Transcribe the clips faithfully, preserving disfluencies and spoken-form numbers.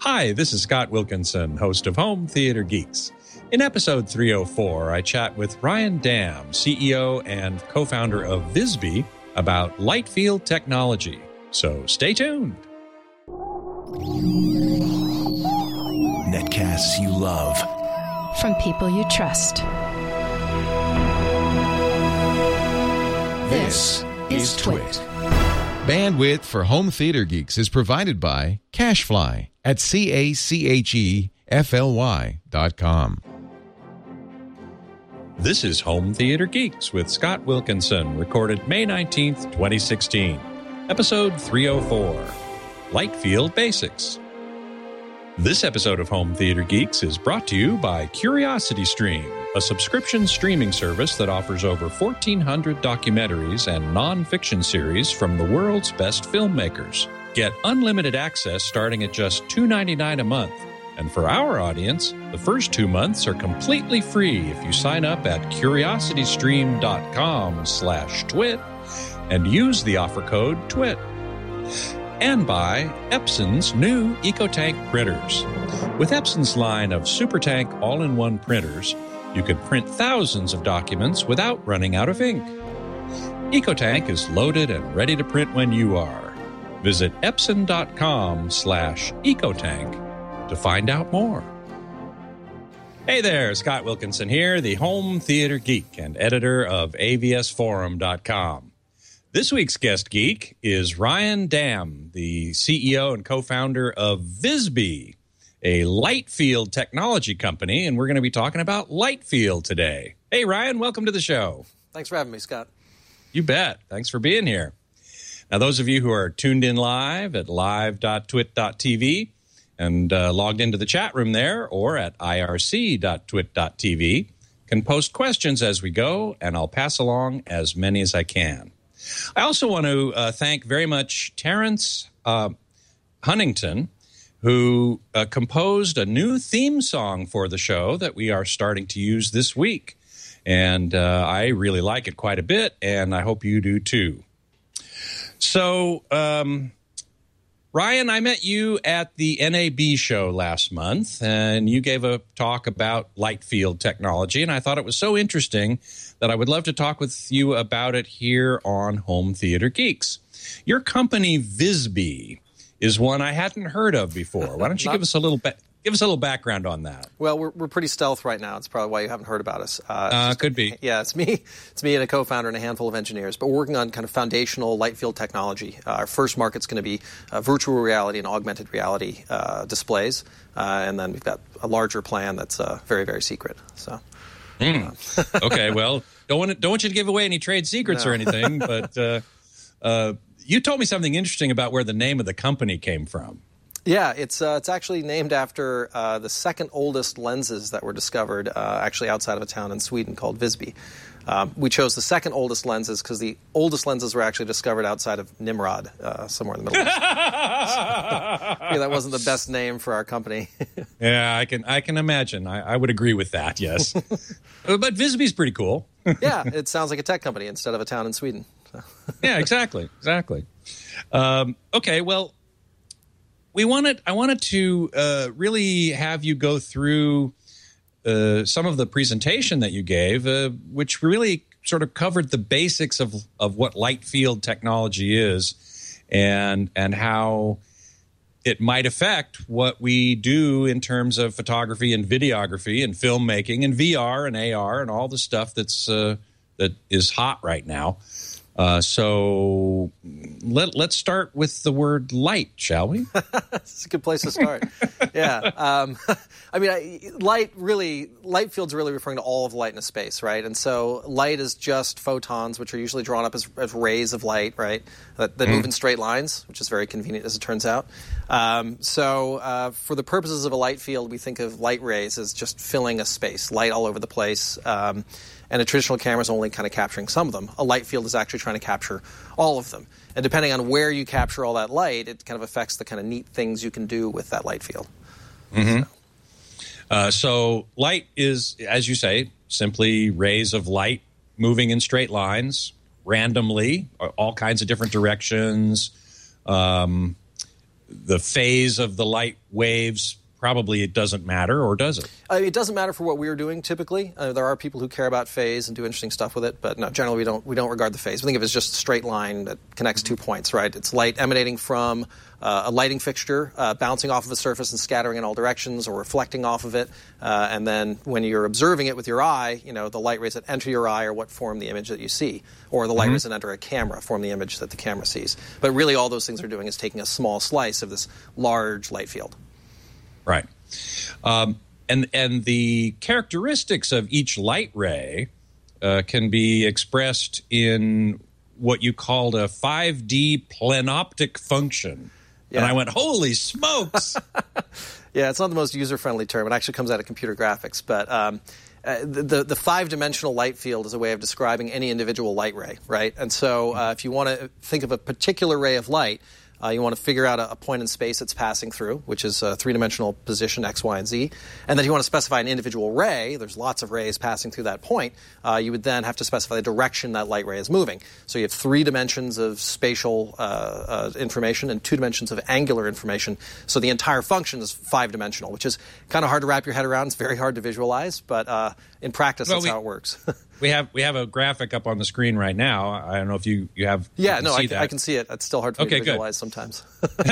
Hi, this is Scott Wilkinson, host of Home Theater Geeks. In episode three oh four, I chat with Ryan Dam, C E O and co-founder of Visby, about Lightfield technology. So stay tuned. Netcasts you love. From people you trust. This is Twit. Bandwidth for Home Theater Geeks is provided by CacheFly at C A C H E F L Y dot com. This is Home Theater Geeks with Scott Wilkinson, recorded May nineteenth, twenty sixteen. Episode three oh four, Lightfield Basics. This episode of Home Theater Geeks is brought to you by CuriosityStream, a subscription streaming service that offers over fourteen hundred documentaries and non-fiction series from the world's best filmmakers. Get unlimited access starting at just two dollars and ninety-nine cents a month. And for our audience, the first two months are completely free if you sign up at curiositystream.com slash twit and use the offer code TWIT. And by Epson's new EcoTank printers. With Epson's line of SuperTank all-in-one printers, you can print thousands of documents without running out of ink. EcoTank is loaded and ready to print when you are. Visit epson.com slash EcoTank to find out more. Hey there, Scott Wilkinson here, the Home Theater Geek and editor of A V S forum dot com. This week's guest geek is Ryan Dam, the C E O and co-founder of Visby, a Lightfield technology company, and we're going to be talking about Lightfield today. Hey, Ryan, welcome to the show. Thanks for having me, Scott. You bet. Thanks for being here. Now, those of you who are tuned in live at live dot twit dot t v and uh, logged into the chat room there, or at I R C dot twit dot t v, can post questions as we go, and I'll pass along as many as I can. I also want to uh, thank very much Terrence uh, Huntington, who uh, composed a new theme song for the show that we are starting to use this week. And uh, I really like it quite a bit, and I hope you do too. So, um, Ryan, I met you at the N A B show last month, and you gave a talk about Lightfield technology, and I thought it was so interesting that I would love to talk with you about it here on Home Theater Geeks. Your company, Visby, is one I hadn't heard of before. Why don't you Not- give us a little ba- give us a little background on that? Well, we're we're pretty stealth right now. It's probably why you haven't heard about us. Uh, it's Uh, just- could be. Yeah, it's me. It's me and a co-founder and a handful of engineers. But we're working on kind of foundational Lightfield technology. Uh, our first market's going to be uh, virtual reality and augmented reality uh, displays, uh, and then we've got a larger plan that's uh, very very secret. So. Mm. Okay, well, don't want to, don't want you to give away any trade secrets No. or anything, but uh, uh, you told me something interesting about where the name of the company came from. Yeah, it's uh, it's actually named after uh, the second oldest lenses that were discovered uh, actually outside of a town in Sweden called Visby. Um, we chose the second oldest lenses because the oldest lenses were actually discovered outside of Nimrod, uh, somewhere in the Middle East. So, yeah, that wasn't the best name for our company. Yeah, I can I can imagine. I, I would agree with that, yes. But Visby's pretty cool. Yeah, it sounds like a tech company instead of a town in Sweden. So. Yeah, exactly, exactly. Um, okay, well, we wanted. I wanted to uh, really have you go through uh, some of the presentation that you gave, uh, which really sort of covered the basics of of what Lightfield technology is, and and how it might affect what we do in terms of photography and videography and filmmaking and V R and A R and all the stuff that's uh, that is hot right now. Uh, so let, let's start with the word light, shall we? It's a good place to start. Yeah. Um, I mean, I, light really, light field's really referring to all of light in a space, right? And so light is just photons, which are usually drawn up as, as rays of light, right? That, that mm. move in straight lines, which is very convenient as it turns out. Um, so uh, for the purposes of a light field, we think of light rays as just filling a space, light all over the place. Um, and a traditional camera is only kind of capturing some of them. A light field is actually trying to capture all of them. And depending on where you capture all that light, it kind of affects the kind of neat things you can do with that light field. Mm-hmm. So. Uh, so light is, as you say, simply rays of light moving in straight lines randomly, all kinds of different directions. Um, the phase of the light waves, probably it doesn't matter, or does it? Uh, it doesn't matter for what we're doing typically. Uh, there are people who care about phase and do interesting stuff with it, but no, generally we don't we don't regard the phase. We think of it as just a straight line that connects two points, right? It's light emanating from uh, a lighting fixture, uh, bouncing off of a surface and scattering in all directions, or reflecting off of it. Uh, and then when you're observing it with your eye, you know, the light rays that enter your eye are what form the image that you see, or the light mm-hmm. rays that enter a camera form the image that the camera sees. But really all those things are doing is taking a small slice of this large light field. Right. Um, and and the characteristics of each light ray uh, can be expressed in what you called a five D plenoptic function. Yeah. And I went, holy smokes! Yeah, it's not the most user-friendly term. It actually comes out of computer graphics. But um, uh, the, the five-dimensional light field is a way of describing any individual light ray, right? And so uh, if you want to think of a particular ray of light, Uh, you want to figure out a, a point in space it's passing through, which is a three-dimensional position, x, y, and z. And then you want to specify an individual ray. There's lots of rays passing through that point. Uh, you would then have to specify the direction that light ray is moving. So you have three dimensions of spatial uh, uh, information and two dimensions of angular information. So the entire function is five-dimensional, which is kind of hard to wrap your head around. It's very hard to visualize, but uh, in practice, well, that's we, how it works. we have we have a graphic up on the screen right now. I don't know if you, you have Yeah, you no, see I, that. I can see it. It's still hard for okay, me to visualize good. sometimes.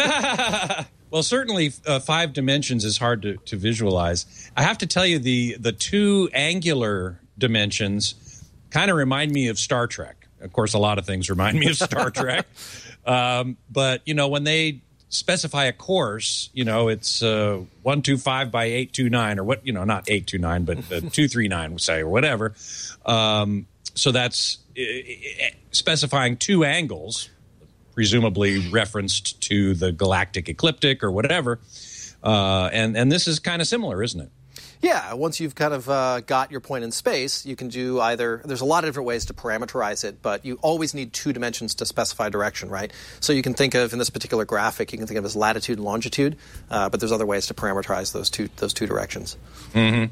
Well, certainly uh, five dimensions is hard to, to visualize. I have to tell you, the, the two angular dimensions kind of remind me of Star Trek. Of course, a lot of things remind me of Star Trek. Um, but, you know, when they specify a course, you know, it's uh, one two five by eight two nine, or what, you know, not eight two nine, but uh, two three nine, say, or whatever. Um, so that's uh, specifying two angles, presumably referenced to the galactic ecliptic or whatever. Uh, and, and this is kind of similar, isn't it? Yeah, once you've kind of uh, got your point in space, you can do either – there's a lot of different ways to parameterize it, but you always need two dimensions to specify direction, right? So you can think of, in this particular graphic, you can think of as latitude and longitude, uh, but there's other ways to parameterize those two those two directions. Mm-hmm.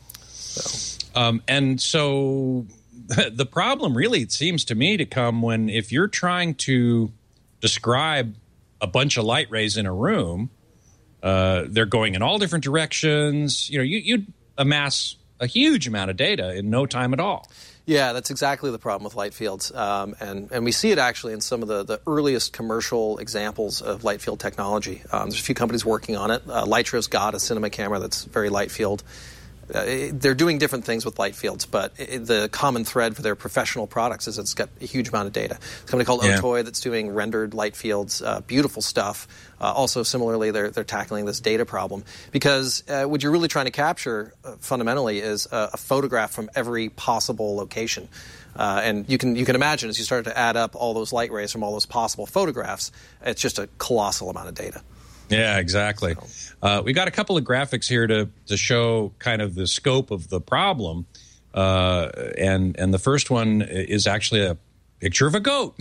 So. Um, and so the problem really, it seems to me, to come when if you're trying to describe a bunch of light rays in a room – Uh, they're going in all different directions. You know, you, you'd amass a huge amount of data in no time at all. Yeah, that's exactly the problem with light fields. Um, and, and we see it actually in some of the, the earliest commercial examples of light field technology. Um, there's a few companies working on it. Uh, Lytro's got a cinema camera that's very light field. Uh, it, they're doing different things with light fields, but it, the common thread for their professional products is it's got a huge amount of data. There's a company called yeah. Otoy that's doing rendered light fields, uh, beautiful stuff. Uh, also, similarly, they're they're tackling this data problem because uh, what you're really trying to capture uh, fundamentally is a, a photograph from every possible location. Uh, and you can you can imagine as you start to add up all those light rays from all those possible photographs, it's just a colossal amount of data. Yeah, exactly. Uh, we got a couple of graphics here to, to show kind of the scope of the problem. Uh, and and the first one is actually a picture of a goat.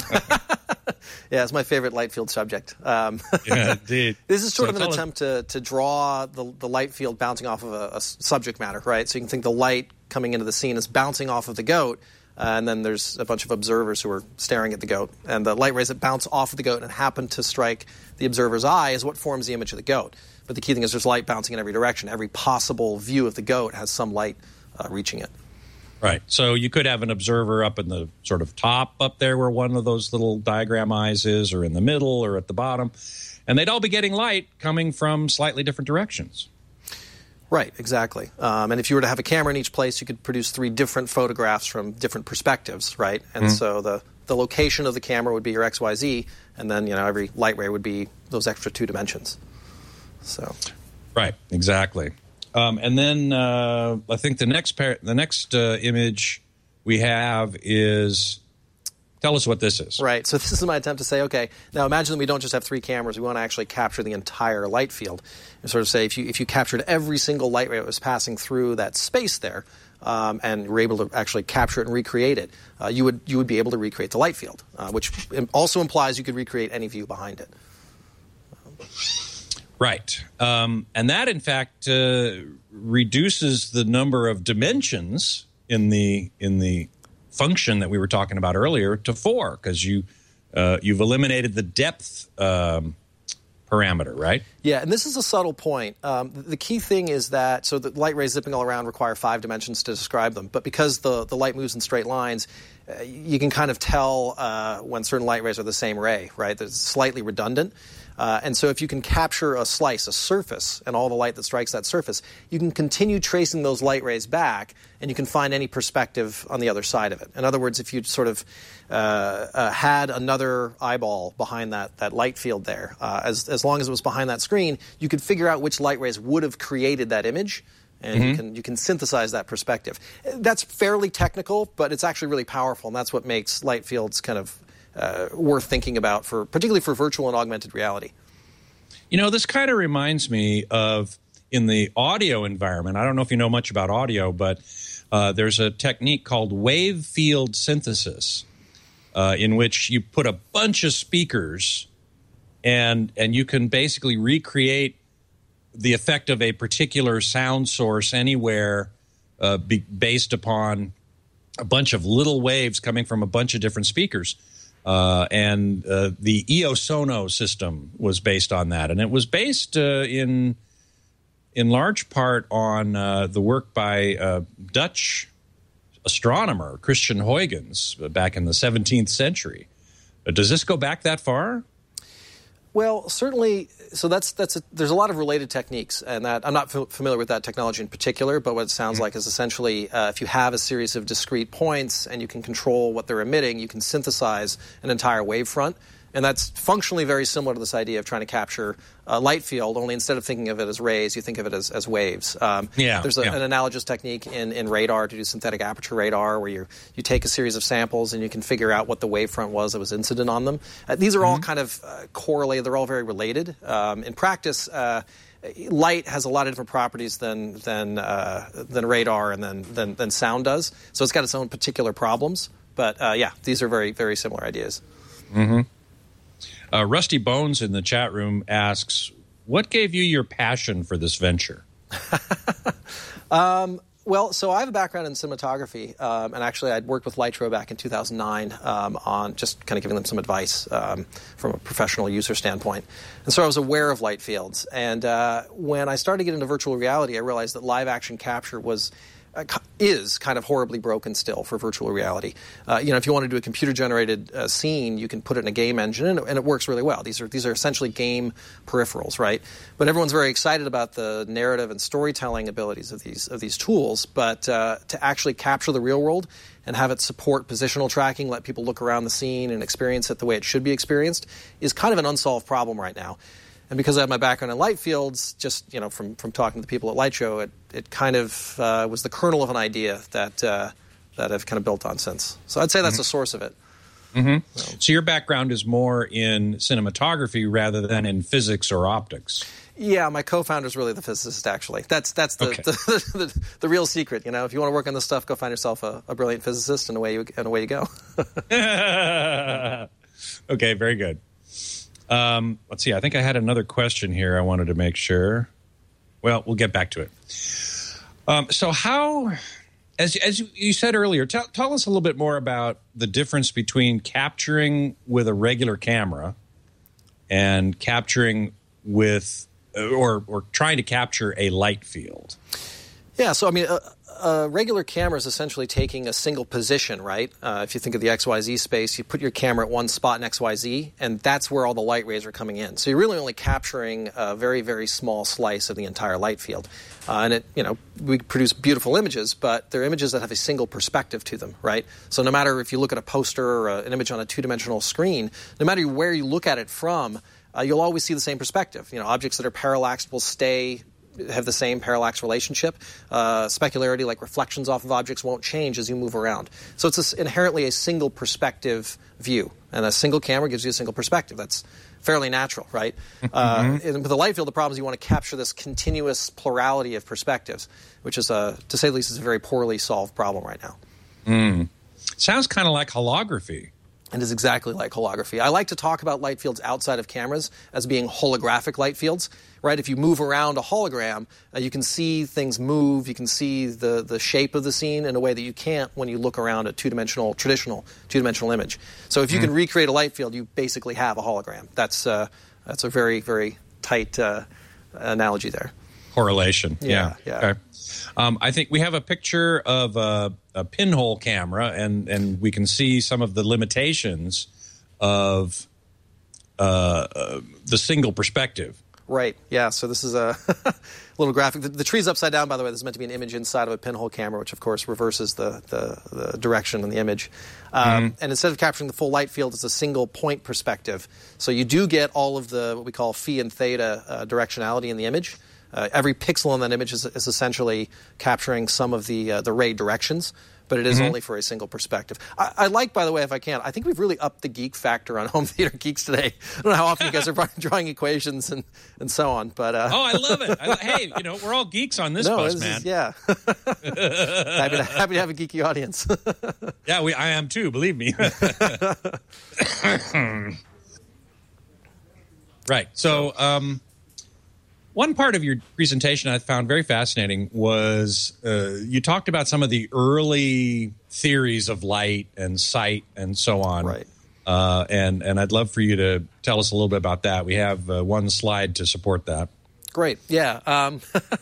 Yeah, it's my favorite light field subject. Um, yeah, indeed. This is sort so of an attempt to, to draw the, the light field bouncing off of a, a subject matter, right? So you can think the light coming into the scene is bouncing off of the goat, uh, and then there's a bunch of observers who are staring at the goat. And the light rays that bounce off of the goat and happen to strike the observer's eye is what forms the image of the goat. But the key thing is there's light bouncing in every direction. Every possible view of the goat has some light uh, reaching it. Right. So you could have an observer up in the sort of top up there where one of those little diagram eyes is, or in the middle, or at the bottom. And they'd all be getting light coming from slightly different directions. Right, exactly. Um, and if you were to have a camera in each place, you could produce three different photographs from different perspectives, right? And mm-hmm. so the, the location of the camera would be your X Y Z, and then, you know, every light ray would be those extra two dimensions. So, right, exactly. Um, and then uh, I think the next par- the next uh, image we have is, tell us what this is. Right. So this is my attempt to say, okay, now imagine that we don't just have three cameras. We want to actually capture the entire light field. And sort of say if you if you captured every single light ray that was passing through that space there, um, and were able to actually capture it and recreate it, uh, you would you would be able to recreate the light field, uh, which also implies you could recreate any view behind it. Um, Right. Um, and that, in fact, uh, reduces the number of dimensions in the in the function that we were talking about earlier to four, because you, uh, you've eliminated the depth um, parameter, right? Yeah, and this is a subtle point. Um, the key thing is that, so the light rays zipping all around require five dimensions to describe them, but because the, the light moves in straight lines, uh, you can kind of tell uh, when certain light rays are the same ray, right? It's slightly redundant. Uh, and so if you can capture a slice, a surface, and all the light that strikes that surface, you can continue tracing those light rays back, and you can find any perspective on the other side of it. In other words, if you sort of uh, uh, had another eyeball behind that, that light field there, uh, as, as long as it was behind that screen, you could figure out which light rays would have created that image, and mm-hmm. you can you can synthesize that perspective. That's fairly technical, but it's actually really powerful, and that's what makes light fields kind of Uh, worth thinking about, for particularly for virtual and augmented reality. You know, this kind of reminds me of in the audio environment. I don't know if you know much about audio, but uh, there's a technique called wave field synthesis, uh, in which you put a bunch of speakers and and you can basically recreate the effect of a particular sound source anywhere uh, be, based upon a bunch of little waves coming from a bunch of different speakers. Uh, and uh, the E O Sono system was based on that, and it was based uh, in in large part on uh, the work by uh, Dutch astronomer Christian Huygens back in the seventeenth century. Uh, does this go back that far? Well, certainly. So that's that's a, there's a lot of related techniques, and that I'm not f- familiar with that technology in particular. But what it sounds mm-hmm. like is essentially, uh, if you have a series of discrete points and you can control what they're emitting, you can synthesize an entire wavefront. And that's functionally very similar to this idea of trying to capture a light field, only instead of thinking of it as rays, you think of it as, as waves. Um, yeah, there's a, yeah. an analogous technique in, in radar to do synthetic aperture radar, where you you take a series of samples and you can figure out what the wavefront was that was incident on them. Uh, these are mm-hmm. all kind of uh, correlated. They're all very related. Um, in practice, uh, light has a lot of different properties than than uh, than radar and than, than than sound does. So it's got its own particular problems. But uh, yeah, these are very very similar ideas. Mm-hmm. Uh, Rusty Bones in the chat room asks, what gave you your passion for this venture? um, well, so I have a background in cinematography, um, and actually I'd worked with Lytro back in two thousand nine um, on just kind of giving them some advice um, from a professional user standpoint. And so I was aware of light fields. And uh, when I started to get into virtual reality, I realized that live action capture was Uh, is kind of horribly broken still for virtual reality. Uh, you know, if you want to do a computer-generated uh, scene, you can put it in a game engine, and, and it works really well. These are these are essentially game peripherals, right? But everyone's very excited about the narrative and storytelling abilities of these of these tools. But uh, to actually capture the real world and have it support positional tracking, let people look around the scene and experience it the way it should be experienced, is kind of an unsolved problem right now. And because I have my background in light fields, just you know, from, from talking to the people at Lytro, it it kind of uh, was the kernel of an idea that uh, that I've kind of built on since. So I'd say that's mm-hmm. the source of it. Mm-hmm. So. so your background is more in cinematography rather than in physics or optics. Yeah, my co-founder is really the physicist. Actually, that's that's the, okay. the, the, the the real secret. You know, if you want to work on this stuff, go find yourself a, a brilliant physicist, and away you and away you go. Okay, very good. Um, let's see. I think I had another question here. I wanted to make sure. Well, we'll get back to it. Um, so, how, as as you said earlier, tell tell us a little bit more about the difference between capturing with a regular camera and capturing with, or or trying to capture a light field. Yeah. So, I mean. Uh, A regular camera is essentially taking a single position, right? Uh, if you think of the X Y Z space, you put your camera at one spot in X Y Z, and that's where all the light rays are coming in. So you're really only capturing a very, very small slice of the entire light field. Uh, and it, you know, we produce beautiful images, but they're images that have a single perspective to them, right? So no matter if you look at a poster or a, an image on a two-dimensional screen, no matter where you look at it from, uh, you'll always see the same perspective. You know, objects that are parallaxed will stay have the same parallax relationship. Uh, specularity, like reflections off of objects, won't change as you move around. So it's a, inherently a single perspective view. And a single camera gives you a single perspective. That's fairly natural, right? Mm-hmm. Uh, and with the light field, the problem is you want to capture this continuous plurality of perspectives, which is, a, to say the least, is a very poorly solved problem right now. Mm. Sounds kind of like holography. It is exactly like holography. I like to talk about light fields outside of cameras as being holographic light fields, right? If you move around a hologram, uh, you can see things move. You can see the, the shape of the scene in a way that you can't when you look around a two-dimensional, traditional two-dimensional image. So if you mm. can recreate a light field, you basically have a hologram. That's uh, That's a very, very tight uh, analogy there. Correlation. Yeah, Yeah. yeah. Okay. Um, I think we have a picture of a, a pinhole camera, and, and we can see some of the limitations of uh, uh, the single perspective. Right. Yeah. So this is a little graphic. The, the tree's upside down, by the way. This is meant to be an image inside of a pinhole camera, which, of course, reverses the, the, the direction in the image. Um, mm-hmm. And instead of capturing the full light field, it's a single point perspective. So you do get all of the what we call phi and theta uh, directionality in the image. Uh, every pixel in that image is, is essentially capturing some of the uh, the ray directions, but it is mm-hmm. only for a single perspective. I, I like, by the way, if I can, I think we've really upped the geek factor on Home Theater Geeks today. I don't know how often you guys are drawing equations and, and so on, but uh, oh, I love it. I, hey, you know, we're all geeks on this no, bus, this man. Is, yeah, happy, to, happy to have a geeky audience. Yeah, we, I am too. Believe me. Right. So. Um, One part of your presentation I found very fascinating was uh, you talked about some of the early theories of light and sight and so on. Right. Uh, and, and I'd love for you to tell us a little bit about that. We have uh, one slide to support that. Great. Yeah. Um,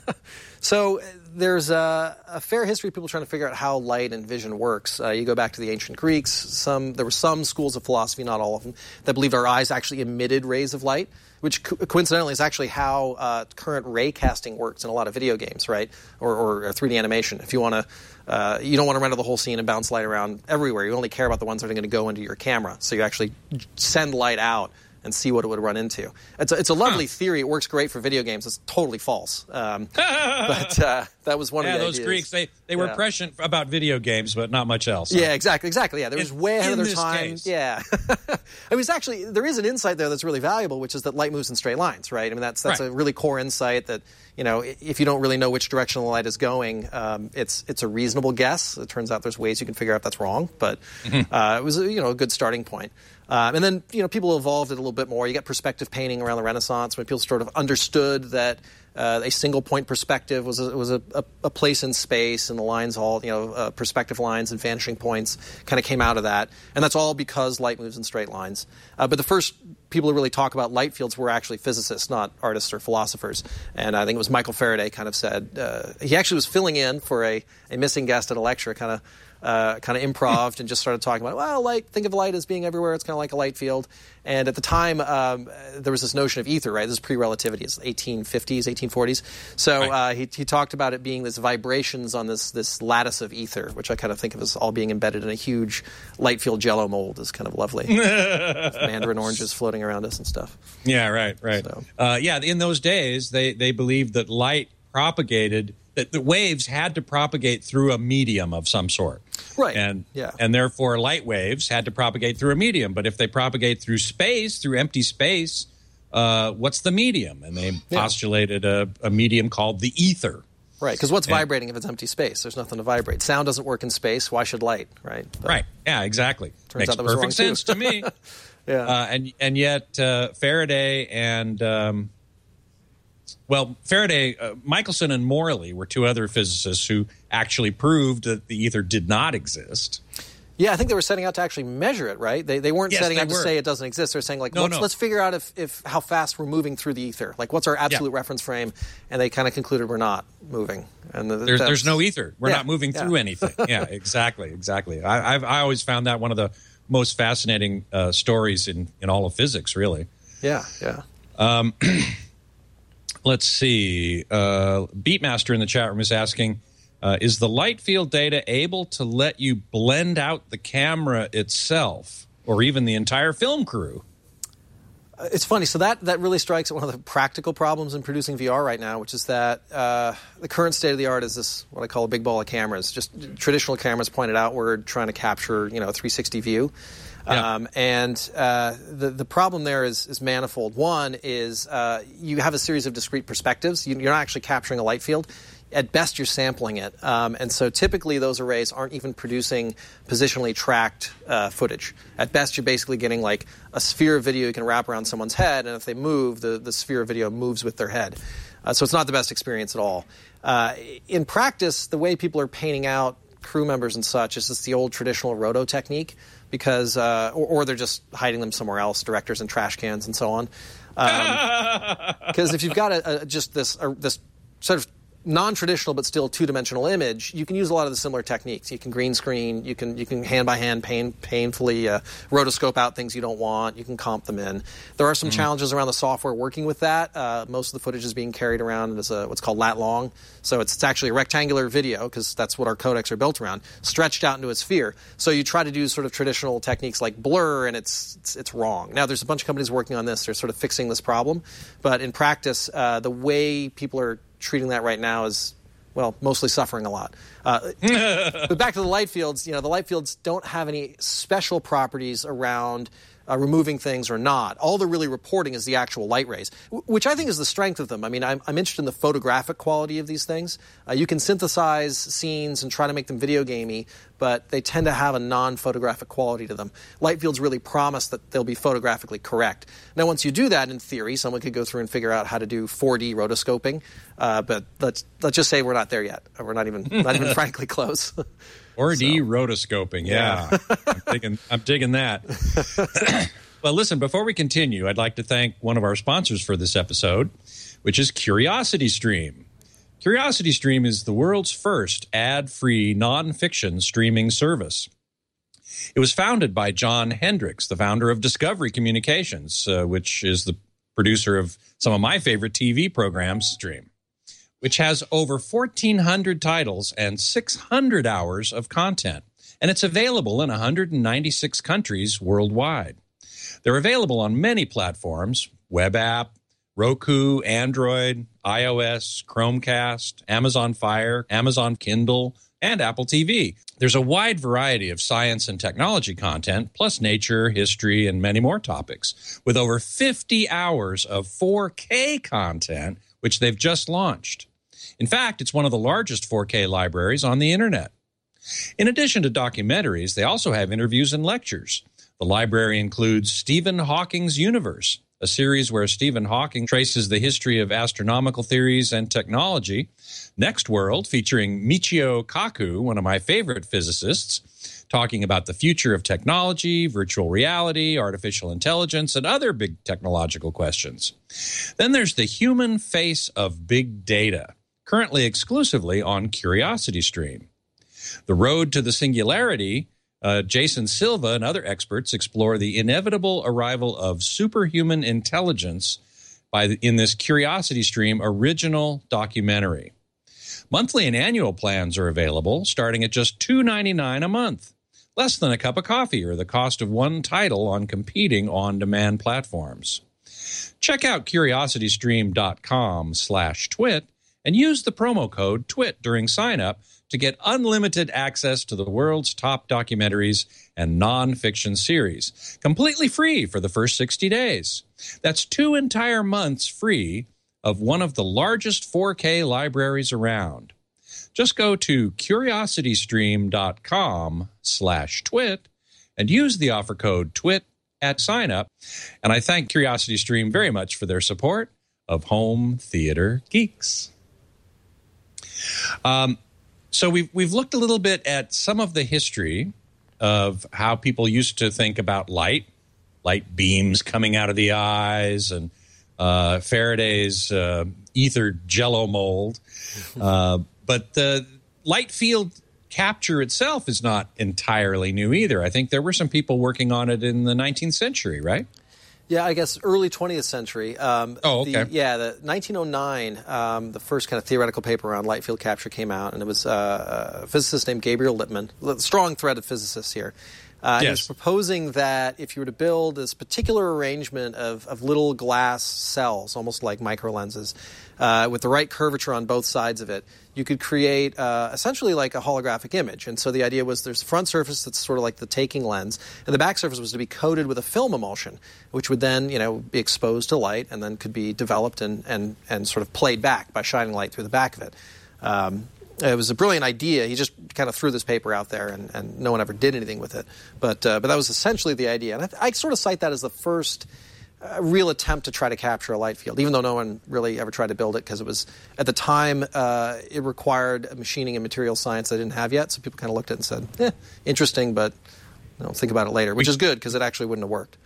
so there's a, a fair history of people trying to figure out how light and vision works. Uh, you go back to the ancient Greeks. Some There were some schools of philosophy, not all of them, that believed our eyes actually emitted rays of light, which co- coincidentally is actually how uh, current ray casting works in a lot of video games, right? Or, or three D animation. If you want to, uh, you don't want to render the whole scene and bounce light around everywhere. You only care about the ones that are going to go into your camera. So you actually send light out and see what it would run into. It's a, it's a lovely huh. theory. It works great for video games. It's totally false. Um, but uh, that was one yeah, of the those ideas. Greeks, they, they were yeah. prescient about video games, but not much else. Yeah, exactly, exactly. Yeah, they were just way ahead of their time. Case. Yeah. I mean, it's actually, there is an insight there that's really valuable, which is that light moves in straight lines, right? I mean, that's that's right. a really core insight that, you know, if you don't really know which direction the light is going, um, it's it's a reasonable guess. It turns out there's ways you can figure out that's wrong, but mm-hmm. uh, it was, you know, a good starting point. Um, and then, you know, people evolved it a little bit more. You get perspective painting around the Renaissance when people sort of understood that uh, a single point perspective was a, was a, a, a place in space, and the lines all, you know, uh, perspective lines and vanishing points kind of came out of that. And that's all because light moves in straight lines. Uh, but the first people who really talk about light fields were actually physicists, not artists or philosophers. And I think it was Michael Faraday kind of said, uh, he actually was filling in for a, a missing guest at a lecture, kind of Uh, kind of improved and just started talking about, well, light, think of light as being everywhere. It's kind of like a light field. And at the time, um, there was this notion of ether, right? This is pre-relativity. It's eighteen fifties, eighteen forties. So uh, he, he talked about it being this vibrations on this this lattice of ether, which I kind of think of as all being embedded in a huge light field jello mold. Is kind of lovely. Mandarin oranges floating around us and stuff. Yeah, right, right. So. Uh, yeah, in those days, they, they believed that light propagated, that the waves had to propagate through a medium of some sort. Right. And yeah. and therefore light waves had to propagate through a medium. But if they propagate through space, through empty space, uh, what's the medium? And they yeah. postulated a, a medium called the ether. Right, because what's and, vibrating if it's empty space? There's nothing to vibrate. Sound doesn't work in space. Why should light, right? But right, yeah, exactly. Turns Makes out that was perfect wrong sense too. to me. yeah. Uh, and, and yet uh, Faraday and... Um, Well, Faraday, uh, Michelson and Morley were two other physicists who actually proved that the ether did not exist. Yeah, I think they were setting out to actually measure it, right? They they weren't yes, setting they out were. to say it doesn't exist. They're saying, like, no, let's, no. let's figure out if, if how fast we're moving through the ether. Like, what's our absolute yeah. reference frame? And they kind of concluded we're not moving. And the, there's, there's no ether. We're yeah, not moving yeah. through anything. Yeah, exactly, exactly. I, I've I always found that one of the most fascinating uh, stories in, in all of physics, really. Yeah, yeah. Um, let's see. Uh, Beatmaster in the chat room is asking, uh, is the light field data able to let you blend out the camera itself or even the entire film crew? Uh, it's funny. So that, that really strikes at one of the practical problems in producing V R right now, which is that uh, the current state of the art is this, what I call a big ball of cameras, just traditional cameras pointed outward trying to capture, you know, a three sixty view. Yeah. Um, and uh, the the problem there is, is manifold. One is uh, you have a series of discrete perspectives. You, you're not actually capturing a light field. At best, you're sampling it. Um, and so typically those arrays aren't even producing positionally tracked uh, footage. At best, you're basically getting like a sphere of video you can wrap around someone's head, and if they move, the, the sphere of video moves with their head. Uh, so it's not the best experience at all. Uh, in practice, the way people are painting out crew members and such is just the old traditional roto technique, because uh, or, or they're just hiding them somewhere else, directors in trash cans and so on. Because um, if you've got a, a, just this a, this sort of non-traditional but still two-dimensional image, you can use a lot of the similar techniques. You can green screen, you can you can hand-by-hand pain, painfully uh, rotoscope out things you don't want, you can comp them in. There are some mm. challenges around the software working with that. Uh, most of the footage is being carried around as a, what's called lat long, so it's, it's actually a rectangular video, because that's what our codecs are built around, stretched out into a sphere. So you try to do sort of traditional techniques like blur, and it's it's, it's wrong. Now, there's a bunch of companies working on this. They're sort of fixing this problem, but in practice, uh, the way people are treating that right now is, well, mostly suffering a lot. Uh, but back to the light fields, you know, the light fields don't have any special properties around uh, removing things or not. All they're really reporting is the actual light rays, w- which I think is the strength of them. I mean, I'm, I'm interested in the photographic quality of these things. Uh, you can synthesize scenes and try to make them video gamey, but they tend to have a non-photographic quality to them. Light fields really promise that they'll be photographically correct. Now, once you do that, in theory, someone could go through and figure out how to do four D rotoscoping, uh, but let's let's just say we're not there yet. We're not even not even frankly close. four D so. Rotoscoping, yeah. yeah. I'm digging, I'm digging that. Well, listen, before we continue, I'd like to thank one of our sponsors for this episode, which is CuriosityStream. CuriosityStream is the world's first ad-free nonfiction streaming service. It was founded by John Hendricks, the founder of Discovery Communications, uh, which is the producer of some of my favorite T V programs, Stream, which has over fourteen hundred titles and six hundred hours of content, and it's available in one hundred ninety-six countries worldwide. They're available on many platforms: web app, Roku, Android, iOS, Chromecast, Amazon Fire, Amazon Kindle, and Apple T V. There's a wide variety of science and technology content, plus nature, history, and many more topics, with over fifty hours of four K content, which they've just launched. In fact, it's one of the largest four K libraries on the internet. In addition to documentaries, they also have interviews and lectures. The library includes Stephen Hawking's Universe, a series where Stephen Hawking traces the history of astronomical theories and technology. Next World, featuring Michio Kaku, one of my favorite physicists, talking about the future of technology, virtual reality, artificial intelligence, and other big technological questions. Then there's The Human Face of Big Data, currently exclusively on CuriosityStream. The Road to the Singularity, uh, Jason Silva and other experts explore the inevitable arrival of superhuman intelligence by the, in this CuriosityStream original documentary. Monthly and annual plans are available, starting at just two dollars and ninety-nine cents a month, less than a cup of coffee or the cost of one title on competing on-demand platforms. Check out curiositystream.com slash twit and use the promo code TWIT during sign-up to get unlimited access to the world's top documentaries and non-fiction series, completely free for the first sixty days. That's two entire months free of one of the largest four K libraries around. Just go to curiositystream.com slash twit and use the offer code TWIT at sign-up. And I thank CuriosityStream very much for their support of Home Theater Geeks. Um, so we've we've looked a little bit at some of the history of how people used to think about light, light beams coming out of the eyes, and uh, Faraday's uh, ether jello mold. Uh, but the light field capture itself is not entirely new either. I think there were some people working on it in the nineteenth century, right? Yeah, I guess early twentieth century. Um, oh, okay. The, yeah, the nineteen oh nine, um, the first kind of theoretical paper around light field capture came out, and it was uh, a physicist named Gabriel Lippmann, strong thread of physicists here. Uh, yes. He was proposing that if you were to build this particular arrangement of, of little glass cells, almost like microlenses, uh, with the right curvature on both sides of it, you could create uh, essentially like a holographic image. And so the idea was there's a front surface that's sort of like the taking lens, and the back surface was to be coated with a film emulsion, which would then, you know, be exposed to light and then could be developed and, and, and sort of played back by shining light through the back of it. Um, It was a brilliant idea. He just kind of threw this paper out there, and, and no one ever did anything with it. But uh, but that was essentially the idea. And I, th- I sort of cite that as the first uh, real attempt to try to capture a light field, even though no one really ever tried to build it, because it was, at the time, uh, it required a machining and material science they didn't have yet. So people kind of looked at it and said, eh, interesting, but you know, think about it later, which is good, because it actually wouldn't have worked.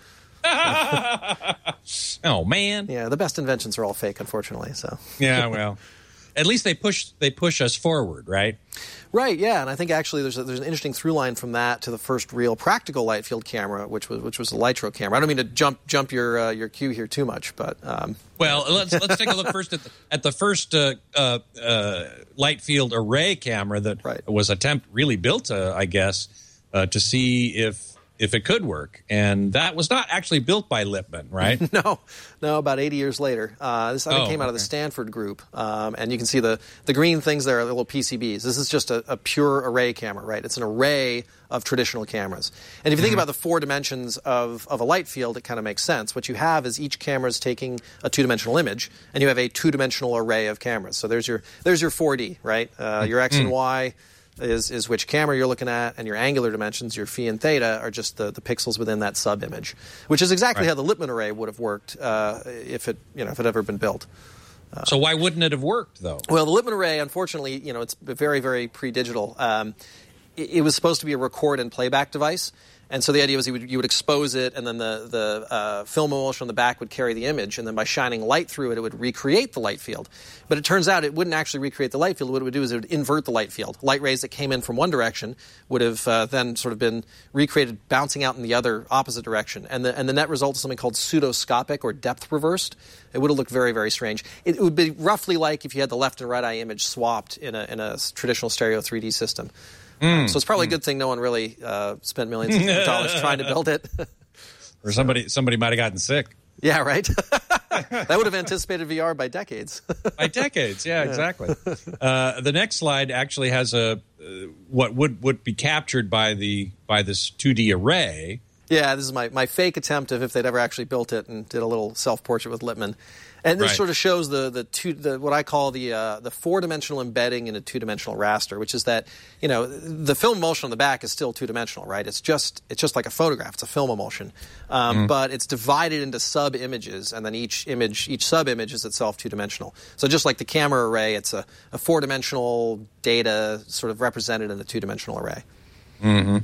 Oh, man. Yeah, the best inventions are all fake, unfortunately. So Yeah, well, at least they push they push us forward, right? Right, yeah, and I think actually there's a, there's an interesting through line from that to the first real practical light field camera, which was which was the Lytro camera. I don't mean to jump jump your uh, your cue here too much, but um. Well, let's let's take a look first at the, at the first uh, uh, uh, light field array camera that right. was attempt really built, uh, I guess, uh, to see if if it could work, and that was not actually built by Lippmann, right? no, no, about eighty years later. Uh, this I think oh, came out okay. of the Stanford group, um, and you can see the the green things there are little P C Bs. This is just a, a pure array camera, right? It's an array of traditional cameras. And if you think Mm-hmm. about the four dimensions of, of a light field, it kind of makes sense. What you have is each camera is taking a two-dimensional image, and you have a two-dimensional array of cameras. So there's your there's your four D, right? Uh, your X Mm-hmm. and Y is is which camera you're looking at, and your angular dimensions, your phi and theta, are just the, the pixels within that sub-image, which is exactly Right. how the Lippmann array would have worked uh, if it you know if it had ever been built. So why wouldn't it have worked, though? Well, the Lippmann array, unfortunately, you know, it's very, very pre-digital. Um, it, it was supposed to be a record and playback device, and so the idea was you would, you would expose it, and then the the uh, film emulsion on the back would carry the image, and then by shining light through it, it would recreate the light field. But it turns out it wouldn't actually recreate the light field. What it would do is it would invert the light field. Light rays that came in from one direction would have uh, then sort of been recreated, bouncing out in the other opposite direction, and the and the net result is something called pseudoscopic or depth reversed. It would have looked very, very strange. It, it would be roughly like if you had the left and right eye image swapped in a in a traditional stereo three D system. Mm. So it's probably a good thing no one really uh, spent millions of dollars trying to build it. Or somebody somebody might have gotten sick. Yeah, right? That would have anticipated V R by decades. By decades, yeah, exactly. Uh, the next slide actually has a uh, what would, would be captured by the by this two D array. Yeah, this is my, my fake attempt of if they'd ever actually built it, and did a little self-portrait with Lippmann. And this Right. sort of shows the the two the what I call the uh, the four-dimensional embedding in a two-dimensional raster, which is that, you know, the film emulsion on the back is still two-dimensional, right? It's just it's just like a photograph. It's a film emulsion, um, Mm-hmm. but it's divided into sub-images, and then each image each sub-image is itself two-dimensional. So just like the camera array, it's a, a four-dimensional data sort of represented in a two-dimensional array. Mm-hmm.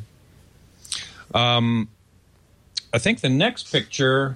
Um, I think the next picture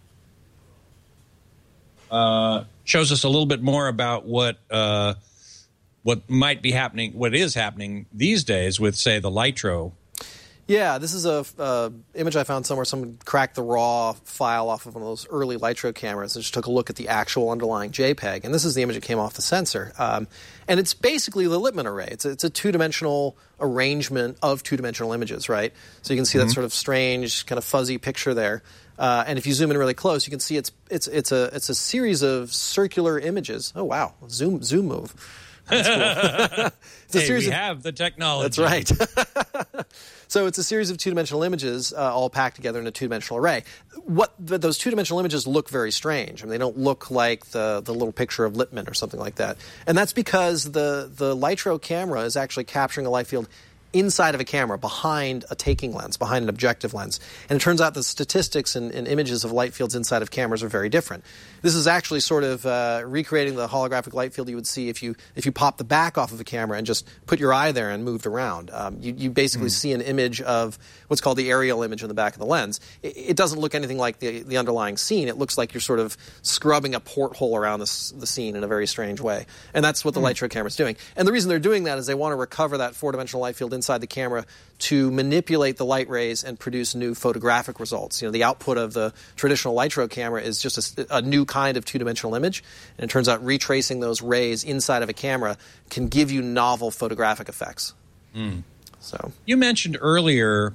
uh, shows us a little bit more about what uh, what might be happening, what is happening these days with, say, the Lytro. Yeah, this is a uh, image I found somewhere. Someone cracked the raw file off of one of those early Lytro cameras and just took a look at the actual underlying JPEG. And this is the image that came off the sensor. Um, and it's basically the Lippmann array. It's a, it's a two-dimensional arrangement of two-dimensional images, right? So you can see Mm-hmm. that sort of strange, kind of fuzzy picture there. Uh, and if you zoom in really close, you can see it's it's it's a it's a series of circular images. Oh wow, zoom zoom move. That's cool. It's a Hey, series we of, have the technology. That's right. So it's a series of two-dimensional images uh, all packed together in a two-dimensional array. What th- those two-dimensional images look very strange. I mean, they don't look like the the little picture of Lippmann or something like that. And that's because the the Lytro camera is actually capturing a light field inside of a camera, behind a taking lens, behind an objective lens. And it turns out the statistics and, and images of light fields inside of cameras are very different. This is actually sort of uh, recreating the holographic light field you would see if you if you pop the back off of a camera and just put your eye there and moved around. Um, you, you basically mm. see an image of what's called the aerial image in the back of the lens. It, it doesn't look anything like the, the underlying scene. It looks like you're sort of scrubbing a porthole around the, the scene in a very strange way. And that's what the mm. Lytro camera is doing. And the reason they're doing that is they want to recover that four-dimensional light field inside the camera to manipulate the light rays and produce new photographic results. You know, the output of the traditional Lytro camera is just a, a new kind of two-dimensional image, and it turns out retracing those rays inside of a camera can give you novel photographic effects. Mm. So you mentioned earlier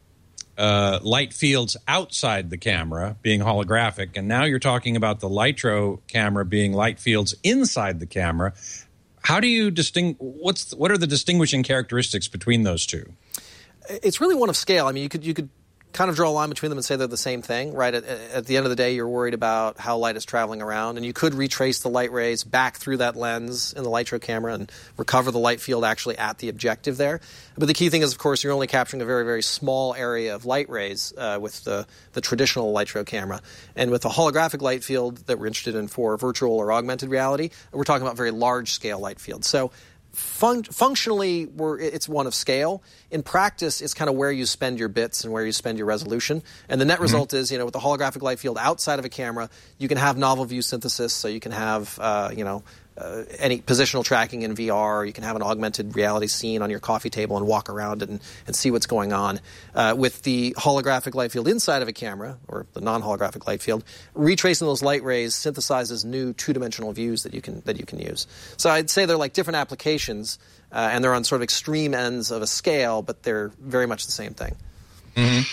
uh, light fields outside the camera being holographic, and now you're talking about the Lytro camera being light fields inside the camera. How do you distinguish? What's what are the distinguishing characteristics between those two? It's really one of scale. I mean, you could you could kind of draw a line between them and say they're the same thing, right? At, at the end of the day, you're worried about how light is traveling around, and you could retrace the light rays back through that lens in the Lytro camera and recover the light field actually at the objective there. But the key thing is, of course, you're only capturing a very, very small area of light rays uh, with the, the traditional Lytro camera. And with the holographic light field that we're interested in for virtual or augmented reality, we're talking about very large-scale light fields. So fun- functionally, we're, it's one of scale. In practice, it's kind of where you spend your bits and where you spend your resolution. And the net mm-hmm. result is, you know, with the holographic light field outside of a camera, you can have novel view synthesis, so you can have, uh, you know, Uh, any positional tracking in V R. You can have an augmented reality scene on your coffee table and walk around it and, and see what's going on. Uh, with the holographic light field inside of a camera, or the non-holographic light field, retracing those light rays synthesizes new two-dimensional views that you can that you can use. So I'd say they're like different applications, uh, and they're on sort of extreme ends of a scale, but they're very much the same thing. Mm-hmm.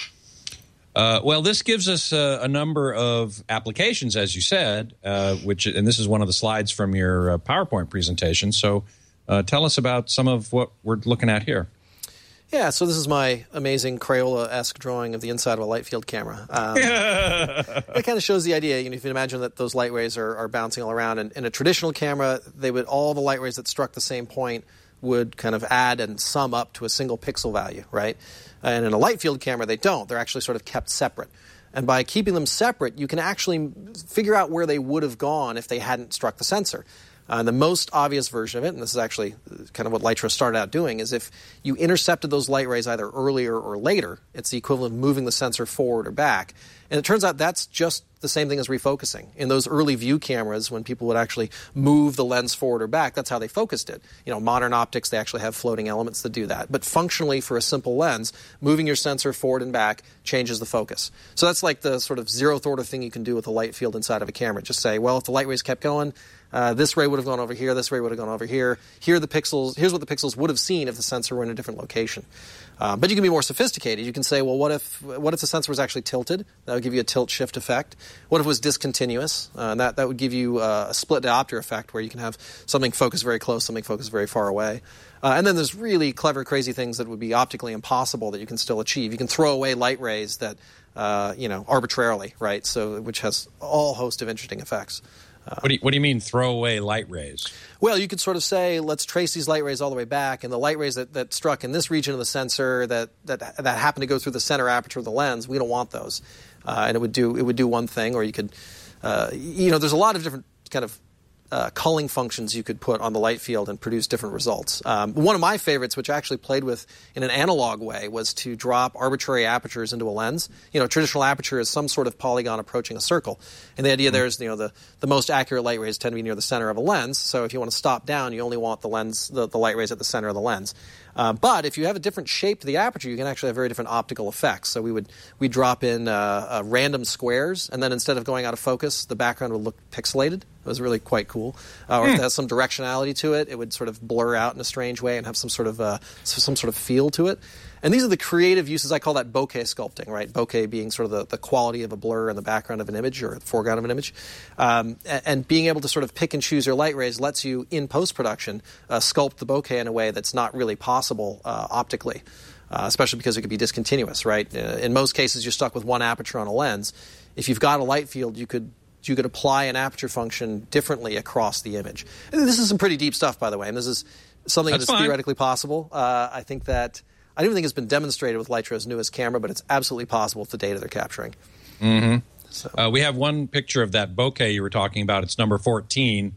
Uh, well, this gives us uh, a number of applications, as you said, uh, which, and this is one of the slides from your uh, PowerPoint presentation. So uh, tell us about some of what we're looking at here. Yeah, so this is my amazing Crayola-esque drawing of the inside of a light field camera. Um, it kind of shows the idea. You know, if you imagine that those light rays are, are bouncing all around. And in a traditional camera, they would all the light rays that struck the same point would kind of add and sum up to a single pixel value, right? And in a light field camera, they don't. They're actually sort of kept separate. And by keeping them separate, you can actually figure out where they would have gone if they hadn't struck the sensor. Uh, the most obvious version of it, and this is actually kind of what Lytro started out doing, is if you intercepted those light rays either earlier or later, it's the equivalent of moving the sensor forward or back. And it turns out that's just the same thing as refocusing. In those early view cameras, when people would actually move the lens forward or back, that's how they focused it. You know, modern optics, they actually have floating elements that do that. But functionally, for a simple lens, moving your sensor forward and back changes the focus. So that's like the sort of zeroth order thing you can do with a light field inside of a camera. Just say, well, if the light rays kept going, Uh, this ray would have gone over here, this ray would have gone over here. Here are the pixels, here's what the pixels would have seen if the sensor were in a different location. Uh, but you can be more sophisticated. You can say, well, what if what if the sensor was actually tilted? That would give you a tilt shift effect. What if it was discontinuous? Uh, and that, that would give you uh, a split diopter effect where you can have something focus very close, something focus very far away. Uh, and then there's really clever, crazy things that would be optically impossible that you can still achieve. You can throw away light rays that, uh, you know, arbitrarily, right? So, which has all host of interesting effects. Uh, what, do you, what do you mean throw away light rays? Well, you could sort of say, let's trace these light rays all the way back, and the light rays that, that struck in this region of the sensor that, that that happen to go through the center aperture of the lens, we don't want those. Uh, and it would do it would do one thing, or you could, uh, you know, there's a lot of different kind of Uh, culling functions you could put on the light field and produce different results. Um, one of my favorites, which I actually played with in an analog way, was to drop arbitrary apertures into a lens. You know, a traditional aperture is some sort of polygon approaching a circle. And the idea mm-hmm. there is, you know, the, the most accurate light rays tend to be near the center of a lens. So if you want to stop down, you only want the lens, the, the light rays at the center of the lens. Uh, but if you have a different shape to the aperture, you can actually have very different optical effects. So we would we drop in uh, uh, random squares, and then instead of going out of focus, the background would look pixelated. It was really quite cool. Uh, or mm. if it has some directionality to it, it would sort of blur out in a strange way and have some sort of uh, some sort of feel to it. And these are the creative uses. I call that bokeh sculpting, right? Bokeh being sort of the, the quality of a blur in the background of an image or the foreground of an image. Um, and, and being able to sort of pick and choose your light rays lets you, in post-production, uh, sculpt the bokeh in a way that's not really possible uh, optically, uh, especially because it could be discontinuous, right? Uh, in most cases, you're stuck with one aperture on a lens. If you've got a light field, you could you could apply an aperture function differently across the image. And this is some pretty deep stuff, by the way, and this is something That's that is fine. theoretically possible. Uh, I think that... I don't even think it's been demonstrated with Lytro's newest camera, but it's absolutely possible with the data they're capturing. Mm-hmm. So. Uh, we have one picture of that bokeh you were talking about. It's number fourteen.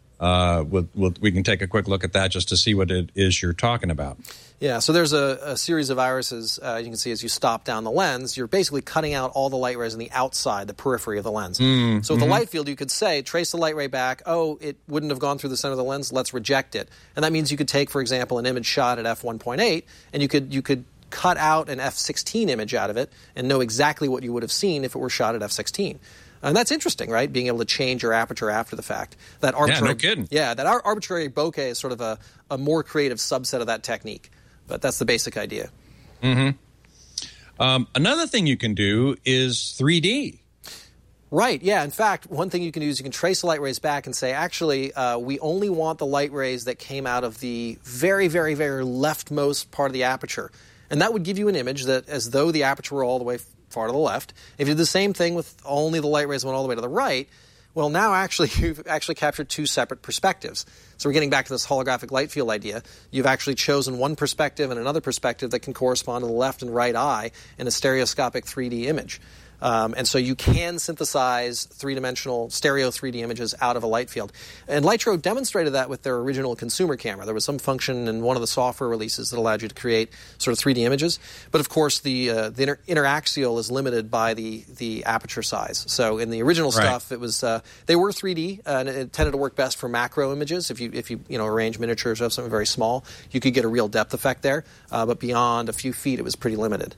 Uh, we'll, we'll, we can take a quick look at that just to see what it is you're talking about. Yeah, so there's a, a series of irises uh, you can see as you stop down the lens. You're basically cutting out all the light rays on the outside, the periphery of the lens. Mm, so with mm-hmm. the light field, you could say, trace the light ray back. Oh, it wouldn't have gone through the center of the lens. Let's reject it. And that means you could take, for example, an image shot at f one point eight, and you could you could cut out an f sixteen image out of it and know exactly what you would have seen if it were shot at f sixteen. And that's interesting, right? Being able to change your aperture after the fact. That arbitrary, yeah, no kidding. Yeah, that ar- arbitrary bokeh is sort of a, a more creative subset of that technique. But that's the basic idea. Mm-hmm. Um, another thing you can do is three D. Right, yeah. In fact, one thing you can do is you can trace the light rays back and say, actually, uh, we only want the light rays that came out of the very, very, very leftmost part of the aperture. And that would give you an image that as though the aperture were all the way far to the left. If you did the same thing with only the light rays went all the way to the right, well, now actually you've actually captured two separate perspectives. So we're getting back to this holographic light field idea. You've actually chosen one perspective and another perspective that can correspond to the left and right eye in a stereoscopic three D image. Um, and so you can synthesize three-dimensional stereo three D images out of a light field. And Lytro demonstrated that with their original consumer camera. There was some function in one of the software releases that allowed you to create sort of three D images. But of course, the uh, the inter- interaxial is limited by the the aperture size. So in the original Right. stuff, it was uh, they were three D, uh, and it tended to work best for macro images. If you if you you know arrange miniatures of something very small, you could get a real depth effect there. Uh, but beyond a few feet, it was pretty limited.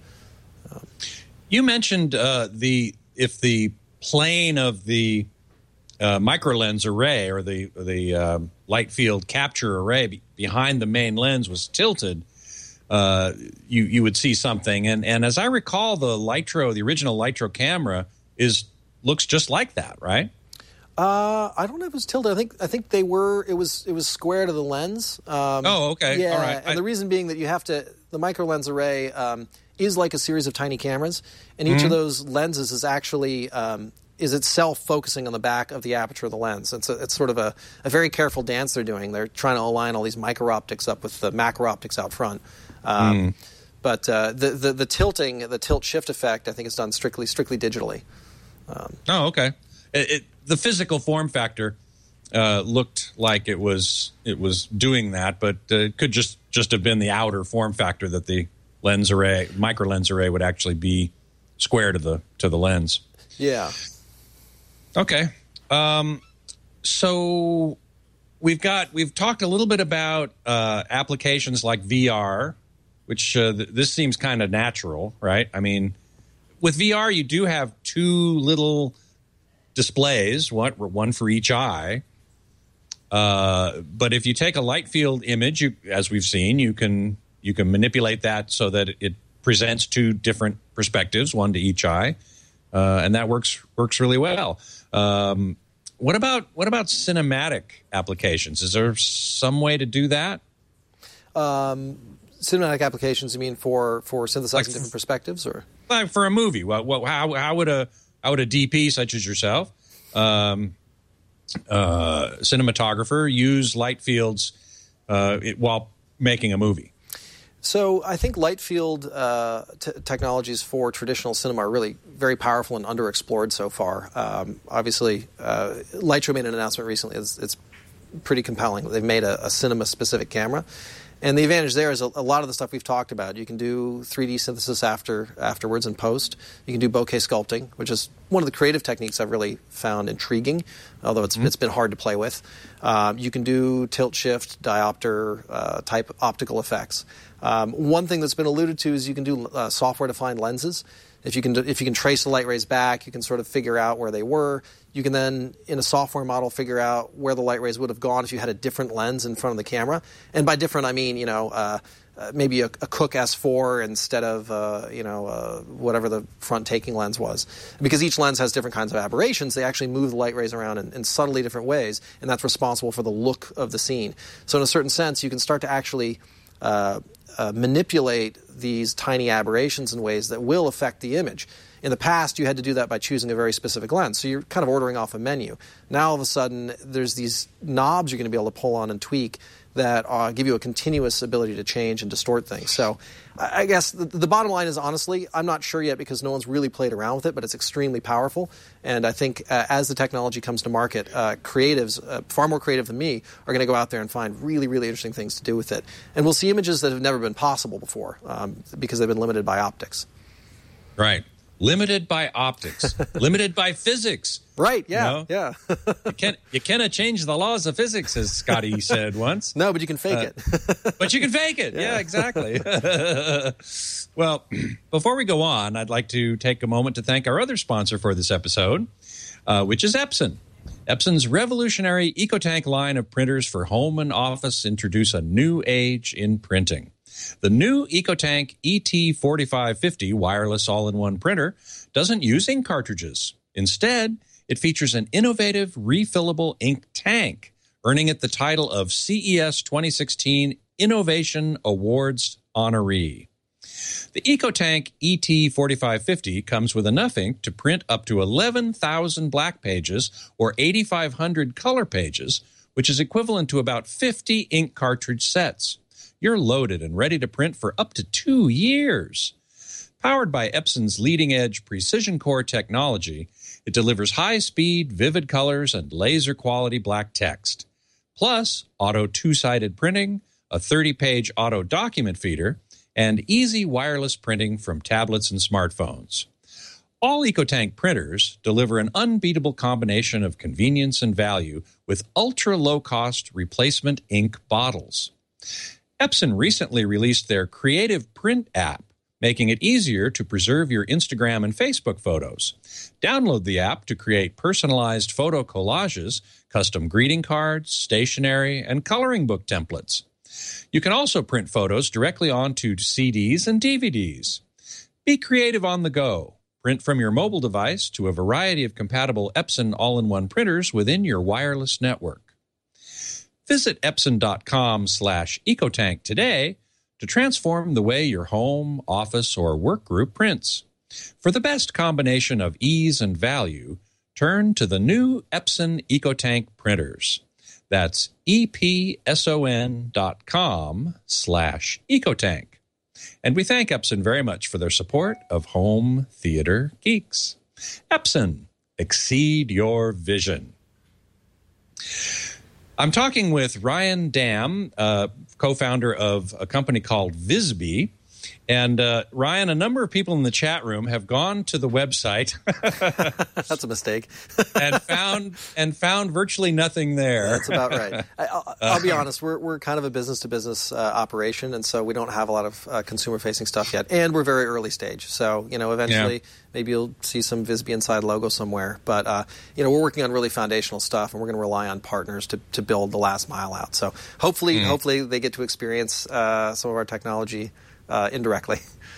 You mentioned uh, the if the plane of the uh, microlens array or the the uh, light field capture array be- behind the main lens was tilted, uh, you you would see something. And and as I recall, the Lytro, the original Lytro camera, is looks just like that, right? Uh, I don't know if it was tilted. I think I think they were. It was it was square to the lens. Um, Oh, okay. Yeah, All right. and I- the reason being that you have to the micro lens array um, is like a series of tiny cameras, and each of those lenses is actually um, is itself focusing on the back of the aperture of the lens. And so it's sort of a, a very careful dance they're doing. They're trying to align all these micro optics up with the macro optics out front. Um, But uh, the, the the tilting, the tilt shift effect, I think is done strictly strictly digitally. Oh, okay. It, it, the physical form factor uh, looked like it was it was doing that, but uh, it could just just have been the outer form factor that the lens array, micro lens array, would actually be square to the to the lens. Yeah. Okay. Um, so we've got we've talked a little bit about uh, applications like V R, which uh, th- this seems kind of natural, right? I mean, with V R, you do have two little displays, one one for each eye. Uh, but if you take a light field image, you, as we've seen, you can you can manipulate that so that it presents two different perspectives, one to each eye, uh, and that works works really well. Um, what about what about cinematic applications? Is there some way to do that? Cinematic applications, you mean for, for synthesizing Like- different perspectives? Or Like for a movie, what, what, how how would a how would a D P such as yourself, um, uh, cinematographer, use light fields uh, it, while making a movie? So I think light field uh, t- technologies for traditional cinema are really very powerful and underexplored so far. Um, obviously, uh, Lytro made an announcement recently. It's, it's pretty compelling. They've made a, a cinema-specific camera. And the advantage there is a, a lot of the stuff we've talked about. You can do three D synthesis after afterwards in post. You can do bokeh sculpting, which is one of the creative techniques I've really found intriguing, although it's, mm-hmm. it's been hard to play with. Um, you can do tilt shift, diopter uh, type optical effects. Um, one thing that's been alluded to is you can do uh, software-defined lenses. If you can do, if you can trace the light rays back, you can sort of figure out where they were. You can then, in a software model, figure out where the light rays would have gone if you had a different lens in front of the camera. And by different, I mean, you know, uh, uh, maybe a, a Cooke S four instead of, uh, you know, uh, whatever the front-taking lens was. Because each lens has different kinds of aberrations, they actually move the light rays around in, in subtly different ways, and that's responsible for the look of the scene. So in a certain sense, you can start to actually uh, uh, manipulate these tiny aberrations in ways that will affect the image. In the past, you had to do that by choosing a very specific lens, so you're kind of ordering off a menu. Now, all of a sudden, there's these knobs you're going to be able to pull on and tweak that uh, give you a continuous ability to change and distort things. So I guess the, the bottom line is, honestly, I'm not sure yet because no one's really played around with it, but it's extremely powerful. And I think uh, as the technology comes to market, uh, creatives, uh, far more creative than me, are going to go out there and find really, really interesting things to do with it. And we'll see images that have never been possible before um, because they've been limited by optics. Right. Limited by optics, limited by physics. Right, yeah, You know? yeah. You can't you cannot change the laws of physics, as Scotty said once. No, but you can fake Uh, it. But you can fake it. Yeah, exactly. Well, before we go on, I'd like to take a moment to thank our other sponsor for this episode, uh, which is Epson. Epson's revolutionary EcoTank line of printers for home and office introduce a new age in printing. The new EcoTank E T forty-five fifty wireless all-in-one printer doesn't use ink cartridges. Instead, it features an innovative refillable ink tank, earning it the title of C E S twenty sixteen Innovation Awards honoree. The EcoTank E T forty-five fifty comes with enough ink to print up to eleven thousand black pages or eighty-five hundred color pages, which is equivalent to about fifty ink cartridge sets. You're loaded and ready to print for up to two years. Powered by Epson's leading-edge precision core technology, it delivers high-speed, vivid colors, and laser-quality black text. Plus, auto two-sided printing, a thirty-page auto document feeder, and easy wireless printing from tablets and smartphones. All EcoTank printers deliver an unbeatable combination of convenience and value with ultra-low-cost replacement ink bottles. Epson recently released their Creative Print app, making it easier to preserve your Instagram and Facebook photos. Download the app to create personalized photo collages, custom greeting cards, stationery, and coloring book templates. You can also print photos directly onto C Ds and D V Ds. Be creative on the go. Print from your mobile device to a variety of compatible Epson all-in-one printers within your wireless network. Visit Epson.com slash EcoTank today to transform the way your home, office, or work group prints. For the best combination of ease and value, turn to the new Epson EcoTank printers. That's E-P-S-O-N dot com slash EcoTank. And we thank Epson very much for their support of Home Theater Geeks. Epson, exceed your vision. I'm talking with Ryan Dam, uh, co-founder of a company called Visby. And uh, Ryan, a number of people in the chat room have gone to the website. That's a mistake. and found and found virtually nothing there. That's about right. I, I'll, I'll be honest. We're we're kind of a business-to-business uh, operation, and so we don't have a lot of uh, consumer-facing stuff yet. And we're very early stage. So you know, eventually, yeah. maybe you'll see some Visby Inside logo somewhere. But uh, you know, we're working on really foundational stuff, and we're going to rely on partners to, to build the last mile out. So hopefully, mm. hopefully they get to experience uh, some of our technology. Uh, indirectly.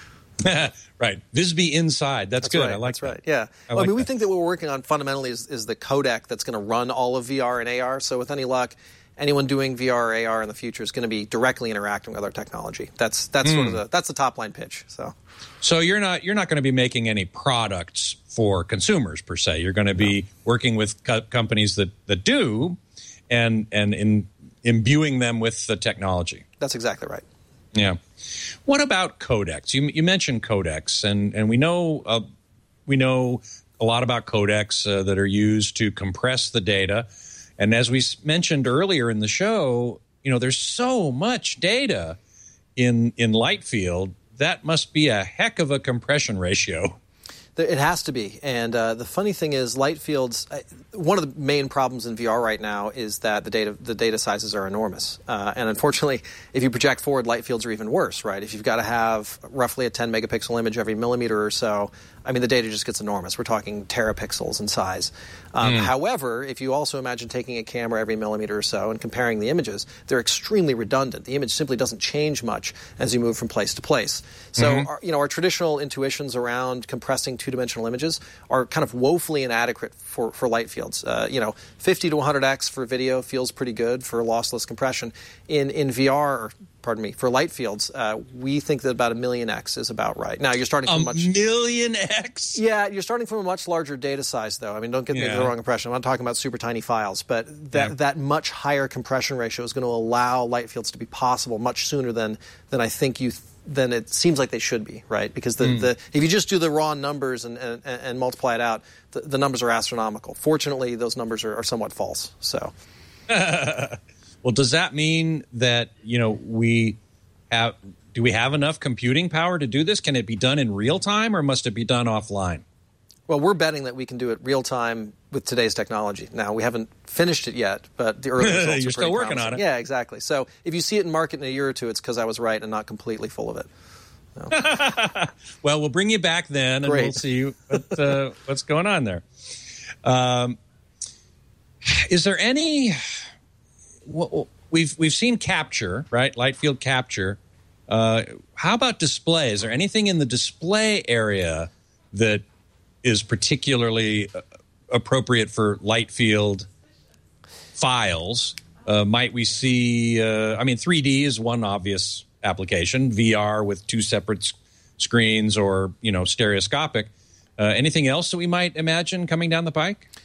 Right. Visby Inside. That's, that's good. Right. I like that's that. right. Yeah. I, well, like I mean, we that. think that what we're working on fundamentally is, is the codec that's going to run all of V R and A R. So with any luck, anyone doing V R or A R in the future is going to be directly interacting with our technology. That's that's mm. sort of the that's the top line pitch. So So you're not you're not going to be making any products for consumers per se. You're going to be no. working with co- companies that, that do and and in imbuing them with the technology. That's exactly right. Yeah. What about codecs? You, you mentioned codecs, and, and we know uh, we know a lot about codecs uh, that are used to compress the data. And as we mentioned earlier in the show, you know, there's so much data in in Lightfield. That must be a heck of a compression ratio. It has to be. And uh, the funny thing is, Lightfield's uh, one of the main problems in V R right now is that the data the data sizes are enormous. Uh, and unfortunately, if you project forward, Lightfields are even worse, right? If you've got to have roughly a ten megapixel image every millimeter or so, I mean, the data just gets enormous. We're talking terapixels in size. Um, mm. However, if you also imagine taking a camera every millimeter or so and comparing the images, they're extremely redundant. The image simply doesn't change much as you move from place to place. So, mm-hmm. our, you know, our traditional intuitions around compressing two-dimensional images are kind of woefully inadequate for, for light fields. Uh, you know, fifty to one hundred x for video feels pretty good for lossless compression. In in V R, or, pardon me, for light fields, uh, we think that about a million x is about right. Now, you're starting from a much... A million x? Yeah, you're starting from a much larger data size, though. I mean, don't get yeah. me the wrong impression. I'm not talking about super tiny files, but that, yeah. that much higher compression ratio is going to allow light fields to be possible much sooner than, than I think you... Th- then it seems like they should be, right? Because the, mm. the if you just do the raw numbers and, and, and multiply it out, the, the numbers are astronomical. Fortunately, those numbers are, are somewhat false. So, well, does that mean that, you know, we have do we have enough computing power to do this? Can it be done in real time, or must it be done offline? Well, we're betting that we can do it real time with today's technology. Now, we haven't finised it yet, but the early results are You're still working promising. on it. Yeah, exactly. So if you see it in market in a year or two, it's because I was right and not completely full of it. So. Well, we'll bring you back then, and Great. we'll see what, uh, what's going on there. Um, is there any? Well, we've we've seen capture, right? Light field capture. Uh, how about display? Is there anything in the display area that is particularly appropriate for light field files? Uh, might we see, uh, I mean, three D is one obvious application, V R with two separate sc- screens or, you know, stereoscopic. Uh, anything else that we might imagine coming down the pike?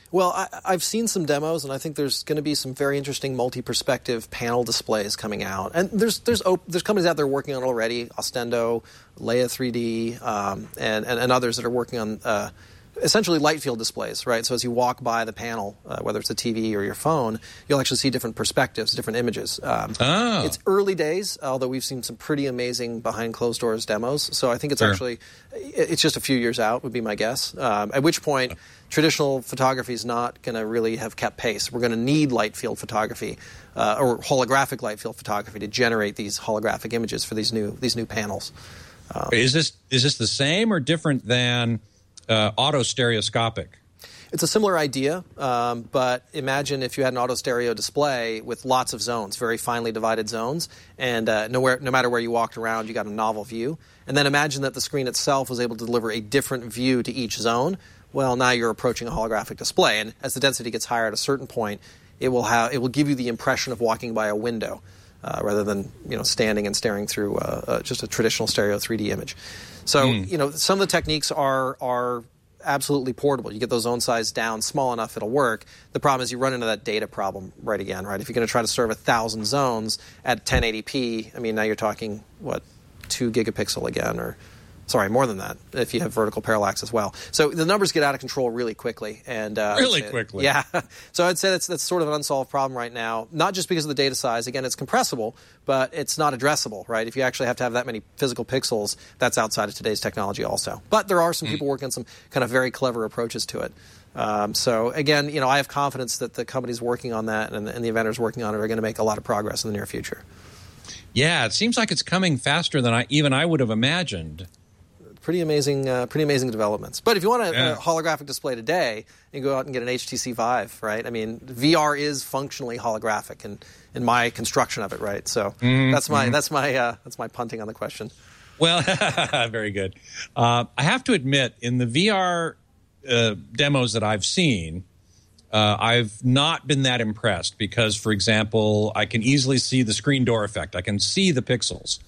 Well, I, I've seen some demos, and I think there's going to be some very interesting multi-perspective panel displays coming out. And there's there's op- there's companies out there working on it already, Ostendo, Leia three D, um, and, and and others that are working on uh, essentially light field displays, right? So as you walk by the panel, uh, whether it's a T V or your phone, you'll actually see different perspectives, different images. Um, oh. It's early days, although we've seen some pretty amazing behind closed doors demos. So I think it's sure. actually, it's just a few years out would be my guess. Um, at which point, traditional photography is not going to really have kept pace. We're going to need light field photography uh, or holographic light field photography to generate these holographic images for these new these new panels. Um, is this is this the same or different than Uh, auto stereoscopic? It's a similar idea, um, but imagine if you had an auto stereo display with lots of zones, very finely divided zones, and uh, nowhere, no matter where you walked around, you got a novel view. And then imagine that the screen itself was able to deliver a different view to each zone. Well, now you're approaching a holographic display, and as the density gets higher at a certain point, it will have it will give you the impression of walking by a window uh, rather than you know standing and staring through uh, uh, just a traditional stereo three D image. So, mm. you know, some of the techniques are are absolutely portable. You get those zone size down small enough, it'll work. The problem is you run into that data problem right again, right? If you're going to try to serve a thousand zones at ten eighty p, I mean, now you're talking, what, two gigapixel again, or sorry, more than that if you have vertical parallax as well. So the numbers get out of control really quickly. and uh, Really quickly. Yeah. So I'd say that's, that's sort of an unsolved problem right now, not just because of the data size. Again, it's compressible, but it's not addressable, right? If you actually have to have that many physical pixels, that's outside of today's technology also. But there are some people working on some kind of very clever approaches to it. Um, so again, you know, I have confidence that the companies working on that and the, and the inventors working on it are going to make a lot of progress in the near future. Yeah, it seems like it's coming faster than I even I would have imagined. Pretty amazing, uh, pretty amazing developments. But if you want a, yeah. a holographic display today, you go out and get an H T C Vive, right? I mean, V R is functionally holographic, in, in my construction of it, right? So mm-hmm. that's my mm-hmm. that's my uh, that's my punting on the question. Well, very good. Uh, I have to admit, in the V R uh, demos that I've seen, uh, I've not been that impressed because, for example, I can easily see the screen door effect. I can see the pixels.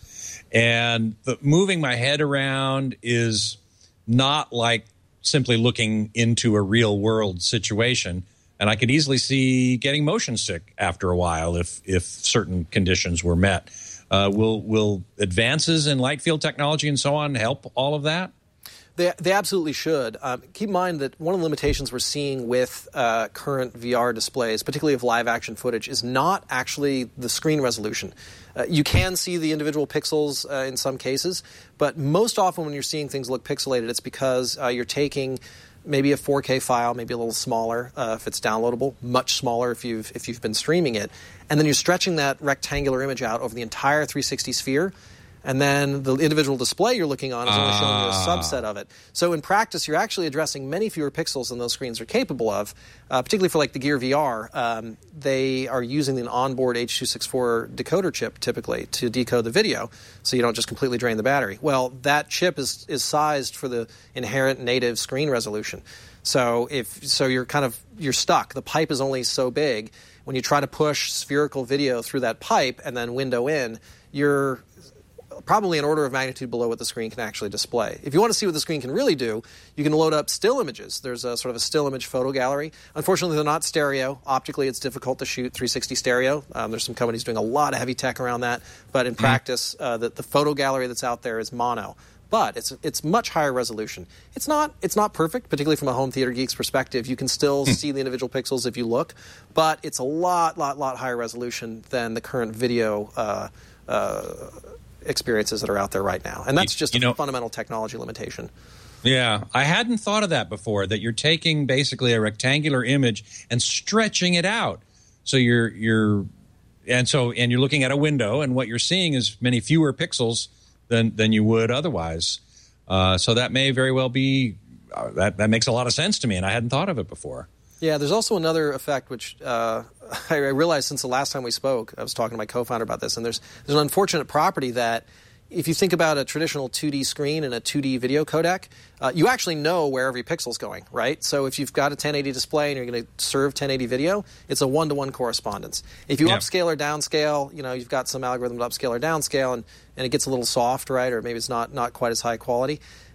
And the, moving my head around is not like simply looking into a real world situation. And I could easily see getting motion sick after a while if if certain conditions were met. Uh, will will advances in light field technology and so on help all of that? They, they absolutely should. Um, keep in mind that one of the limitations we're seeing with uh, current V R displays, particularly of live action footage, is not actually the screen resolution. Uh, you can see the individual pixels uh, in some cases, but most often when you're seeing things look pixelated, it's because uh, you're taking maybe a four K file, maybe a little smaller uh, if it's downloadable, much smaller if you've if you've been streaming it, and then you're stretching that rectangular image out over the entire three sixty sphere. And then the individual display you're looking on is only showing you a subset of it. So in practice, you're actually addressing many fewer pixels than those screens are capable of, uh, particularly for like the Gear V R. Um, they are using an onboard H two sixty-four decoder chip typically to decode the video, so you don't just completely drain the battery. Well, that chip is, is sized for the inherent native screen resolution. So if so, you're kind of you're stuck. The pipe is only so big. When you try to push spherical video through that pipe and then window in, you're probably an order of magnitude below what the screen can actually display. If you want to see what the screen can really do, you can load up still images. There's a sort of a still image photo gallery. Unfortunately, they're not stereo. Optically, it's difficult to shoot three sixty stereo. Um, there's some companies doing a lot of heavy tech around that. But in mm-hmm. practice, uh, the, the photo gallery that's out there is mono. But it's it's much higher resolution. It's not it's not perfect, particularly from a home theater geek's perspective. You can still see the individual pixels if you look, but it's a lot, lot, lot higher resolution than the current video uh, uh, experiences that are out there right now. And that's just you, you a know, fundamental technology limitation. Yeah, I hadn't thought of that before, that you're taking basically a rectangular image and stretching it out. So you're you're and so and you're looking at a window, and what you're seeing is many fewer pixels than than you would otherwise. Uh, so that may very well be uh, that that makes a lot of sense to me, and I hadn't thought of it before. Yeah, there's also another effect which uh, I realized since the last time we spoke. I was talking to my co-founder about this, and there's there's an unfortunate property that if you think about a traditional two D screen and a two D video codec, uh, you actually know where every pixel's going, right? So if you've got a ten eighty display and you're going to serve ten eighty video, it's a one-to-one correspondence. If you yeah. upscale or downscale, you know, you've got some algorithm to upscale or downscale, and, and it gets a little soft, right? Or maybe it's not, not quite as high quality.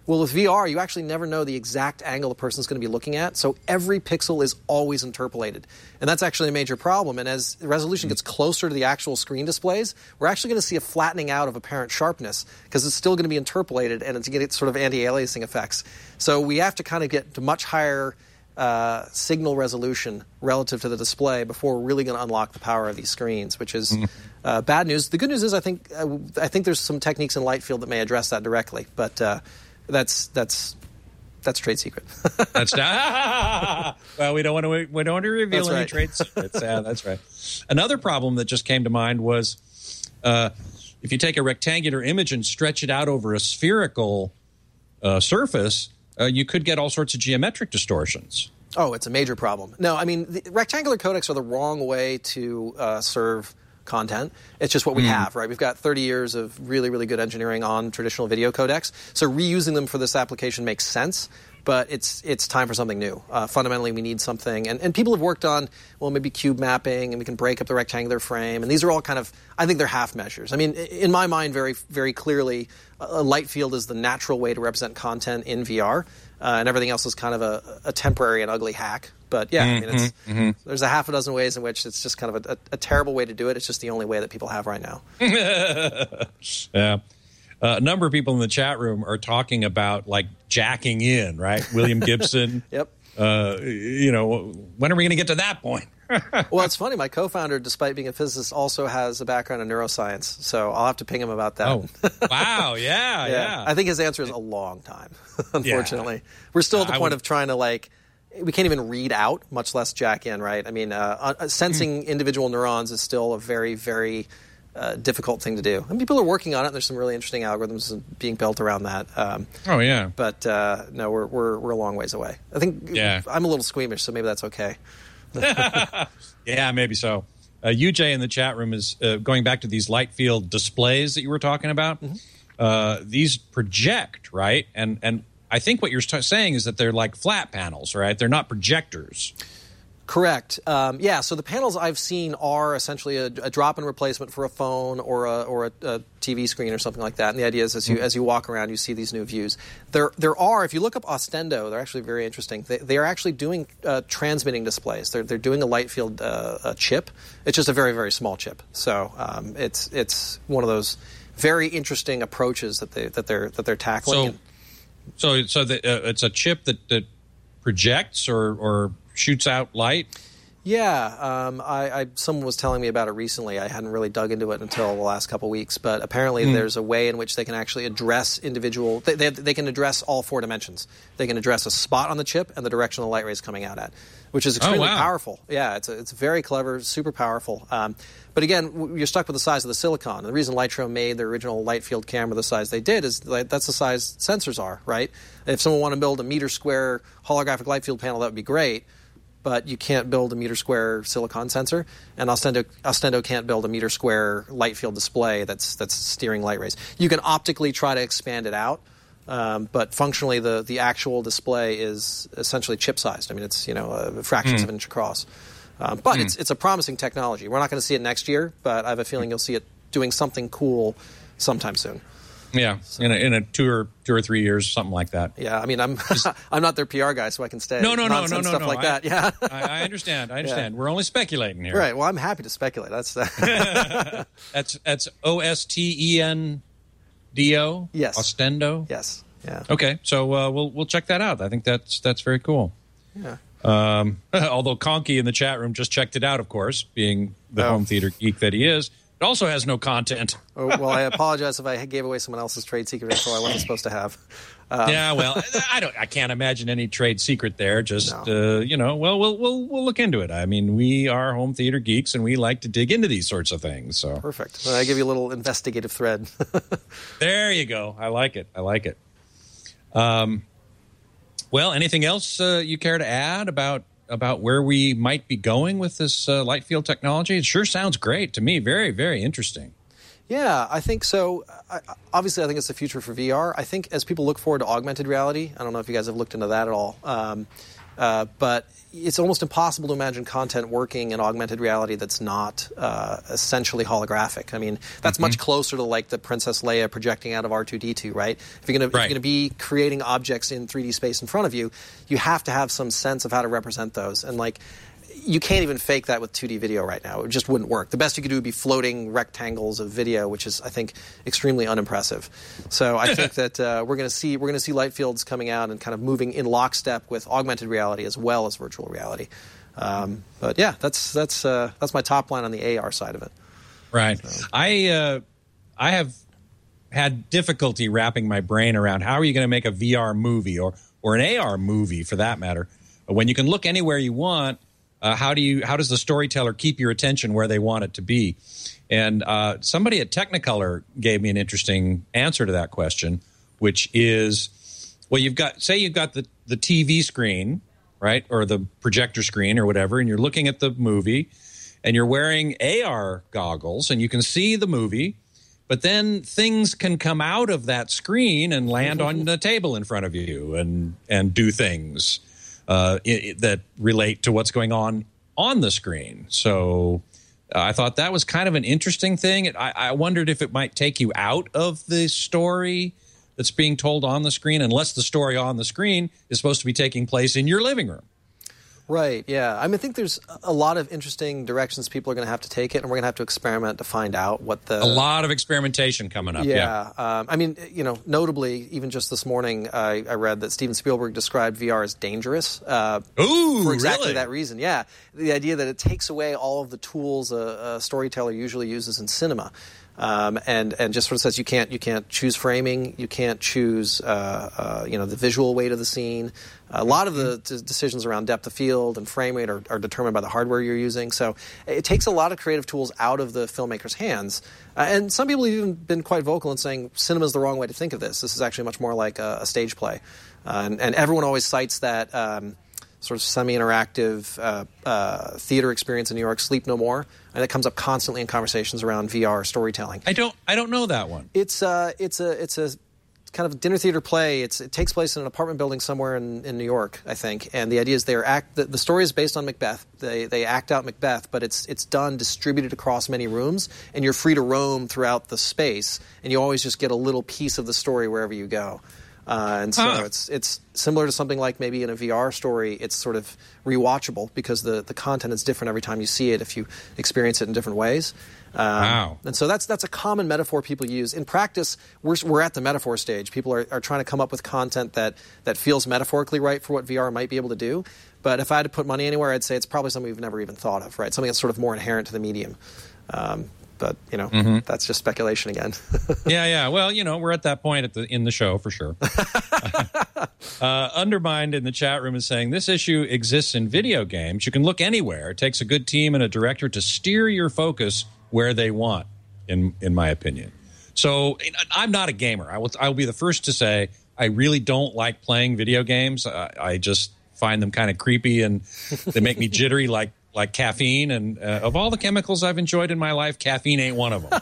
Well, with V R, you actually never know the exact angle the person's going to be looking at, so every pixel is always interpolated. And that's actually a major problem. And as the resolution gets closer to the actual screen displays, we're actually going to see a flattening out of apparent sharpness because it's still going to be interpolated and it's going to get sort of anti-aliasing effects. So we have to kind of get to much higher uh, signal resolution relative to the display before we're really going to unlock the power of these screens, which is uh, bad news. The good news is I think uh, I think there's some techniques in light field that may address that directly, but uh, that's that's that's trade secret. That's not, well, we don't want to we don't want to reveal That's any right. trade secrets. Yeah, that's right. Another problem that just came to mind was uh, if you take a rectangular image and stretch it out over a spherical uh, surface, uh, you could get all sorts of geometric distortions. Oh, it's a major problem. No, I mean, the rectangular codecs are the wrong way to uh, serve content. It's just what we mm. have, right? We've got thirty years of really, really good engineering on traditional video codecs. So reusing them for this application makes sense, but it's it's time for something new. Uh, fundamentally, we need something. And, and people have worked on, well, maybe cube mapping, and we can break up the rectangular frame. And these are all kind of, I think they're half measures. I mean, in my mind, very, very clearly, a light field is the natural way to represent content in V R. Uh, and everything else is kind of a, a temporary and ugly hack. But yeah, mm-hmm, I mean, it's, mm-hmm. there's a half a dozen ways in which it's just kind of a, a, a terrible way to do it. It's just the only way that people have right now. Yeah. Uh, a number of people in the chat room are talking about, like, jacking in, right? William Gibson. Yep. Uh, you know, when are we going to get to that point? Well, it's funny. My co-founder, despite being a physicist, also has a background in neuroscience. So I'll have to ping him about that. Oh, wow. Yeah, yeah, yeah. I think his answer is a long time, unfortunately. Yeah. We're still at the I point would... of trying to, like, we can't even read out, much less jack in, right? I mean, uh, uh, sensing mm. individual neurons is still a very, very uh, difficult thing to do. And people are working on it. There's some really interesting algorithms being built around that. Um, oh, yeah. But, uh, no, we're, we're, we're a long ways away. I think yeah. I'm a little squeamish, so maybe that's okay. Yeah, maybe so. Uh, U J in the chat room is uh, going back to these light field displays that you were talking about. Mm-hmm. Uh, these project, right? And and I think what you're t- saying is that they're like flat panels, right? They're not projectors. Correct. Um, yeah. So the panels I've seen are essentially a, a drop-in replacement for a phone or a or a, a T V screen or something like that. And the idea is, as you mm-hmm. as you walk around, you see these new views. There there are, if you look up Ostendo, they're actually very interesting. They, they are actually doing uh, transmitting displays. They're they're doing a light field uh, a chip. It's just a very very small chip. So um, it's it's one of those very interesting approaches that they that they're that they're tackling. So so so the, uh, it's a chip that, that projects or or shoots out light? Yeah, um, I, I, someone was telling me about it recently. I hadn't really dug into it until the last couple of weeks, but apparently mm. there's a way in which they can actually address individual. They, they, they can address all four dimensions. They can address a spot on the chip and the direction the light ray is coming out at, which is extremely oh, wow. powerful. Yeah, it's a, it's very clever, super powerful. Um, but again, you're stuck with the size of the silicon. And the reason Lytro made their original light field camera the size they did is like, that's the size sensors are, right? If someone wanted to build a meter square holographic light field panel, that would be great. But you can't build a meter square silicon sensor, and Ostendo, Ostendo can't build a meter square light field display that's that's steering light rays. You can optically try to expand it out, um, but functionally the, the actual display is essentially chip-sized. I mean, it's you know uh, fractions mm. of an inch across. Um, but mm. it's it's a promising technology. We're not going to see it next year, but I have a feeling you'll see it doing something cool sometime soon. Yeah, so. in a, in a two or two or three years, something like that. Yeah, I mean, I'm I'm not their P R guy, so I can stay. No, no, no, no, no, stuff no. like I, that. Yeah, I, I understand. I understand. Yeah. We're only speculating here. Right. Well, I'm happy to speculate. That's that's that's O S T E N D O. Yes. Ostendo. Yes. Yeah. Okay, so uh, we'll we'll check that out. I think that's that's very cool. Yeah. Um, although Conky in the chat room just checked it out, of course, being the oh. home theater geek that he is. It also has no content. Oh, well, I apologize if I gave away someone else's trade secret info I wasn't supposed to have. Um, yeah, well, I don't. I can't imagine any trade secret there. Just no. uh, you know, well, we'll we'll we'll look into it. I mean, we are home theater geeks, and we like to dig into these sorts of things. So perfect. Well, I give you a little investigative thread. There you go. I like it. I like it. Um, well, anything else uh, you care to add about? about where we might be going with this uh, light field technology? It sure sounds great to me. Very, very interesting. Yeah, I think so. I, obviously, I think it's the future for V R. I think as people look forward to augmented reality, I don't know if you guys have looked into that at all. Um, Uh, but it's almost impossible to imagine content working in augmented reality that's not uh, essentially holographic. I mean, that's mm-hmm. much closer to like the Princess Leia projecting out of R two D two, right? If you're going right. to be creating objects in three D space in front of you, you have to have some sense of how to represent those. And like, you can't even fake that with two D video right now. It just wouldn't work. The best you could do would be floating rectangles of video, which is, I think, extremely unimpressive. So I think that uh, we're going to see we're going to see light fields coming out and kind of moving in lockstep with augmented reality as well as virtual reality. Um, but yeah, that's that's uh, that's my top line on the A R side of it. Right. So. I uh, I have had difficulty wrapping my brain around how are you going to make a V R movie or or an A R movie for that matter when you can look anywhere you want. Uh, how do you? How does the storyteller keep your attention where they want it to be? And uh, somebody at Technicolor gave me an interesting answer to that question, which is, well, you've got say you've got the the T V screen, right, or the projector screen or whatever, and you're looking at the movie, and you're wearing A R goggles, and you can see the movie, but then things can come out of that screen and land on the table in front of you and and do things. Uh, it, that relate to what's going on on the screen. So uh, I thought that was kind of an interesting thing. It, I, I wondered if it might take you out of the story that's being told on the screen, unless the story on the screen is supposed to be taking place in your living room. Right, yeah. I mean, I think there's a lot of interesting directions people are going to have to take it, and we're going to have to experiment to find out what the... A lot of experimentation coming up, yeah. yeah. Um, I mean, you know, notably, even just this morning, I, I read that Steven Spielberg described V R as dangerous. Uh, Ooh, for exactly really? that reason, yeah. The idea that it takes away all of the tools a, a storyteller usually uses in cinema. Um, and and just sort of says you can't you can't choose framing, you can't choose uh, uh, you know the visual weight of the scene. A lot of the d- decisions around depth of field and frame rate are, are determined by the hardware you're using. So it takes a lot of creative tools out of the filmmaker's hands. Uh, and some people have even been quite vocal in saying cinema is the wrong way to think of this. This is actually much more like a, a stage play. Uh, and, and everyone always cites that. Um, sort of semi-interactive uh, uh, theater experience in New York, Sleep No More, and it comes up constantly in conversations around V R storytelling. I don't, I don't know that one. It's uh, it's a, it's a kind of dinner theater play. It's it takes place in an apartment building somewhere in, in New York, I think. And the idea is they're act. The, the story is based on Macbeth. They they act out Macbeth, but it's it's done distributed across many rooms, and you're free to roam throughout the space, and you always just get a little piece of the story wherever you go. Uh, and so huh. it's it's similar to something like maybe in a V R story, it's sort of rewatchable because the, the content is different every time you see it if you experience it in different ways. Um, wow. And so that's that's a common metaphor people use. In practice, we're we're at the metaphor stage. People are, are trying to come up with content that, that feels metaphorically right for what V R might be able to do. But if I had to put money anywhere, I'd say it's probably something we've never even thought of, right? Something that's sort of more inherent to the medium. Um, But, you know, mm-hmm. that's just speculation again. yeah, yeah. Well, you know, we're at that point at the, in the show for sure. uh, Undermined in the chat room is saying, this issue exists in video games. You can look anywhere. It takes a good team and a director to steer your focus where they want, in in my opinion. So I'm not a gamer. I will, I will be the first to say I really don't like playing video games. I, I just find them kind of creepy and they make me jittery like like caffeine, and uh, of all the chemicals I've enjoyed in my life, caffeine ain't one of them.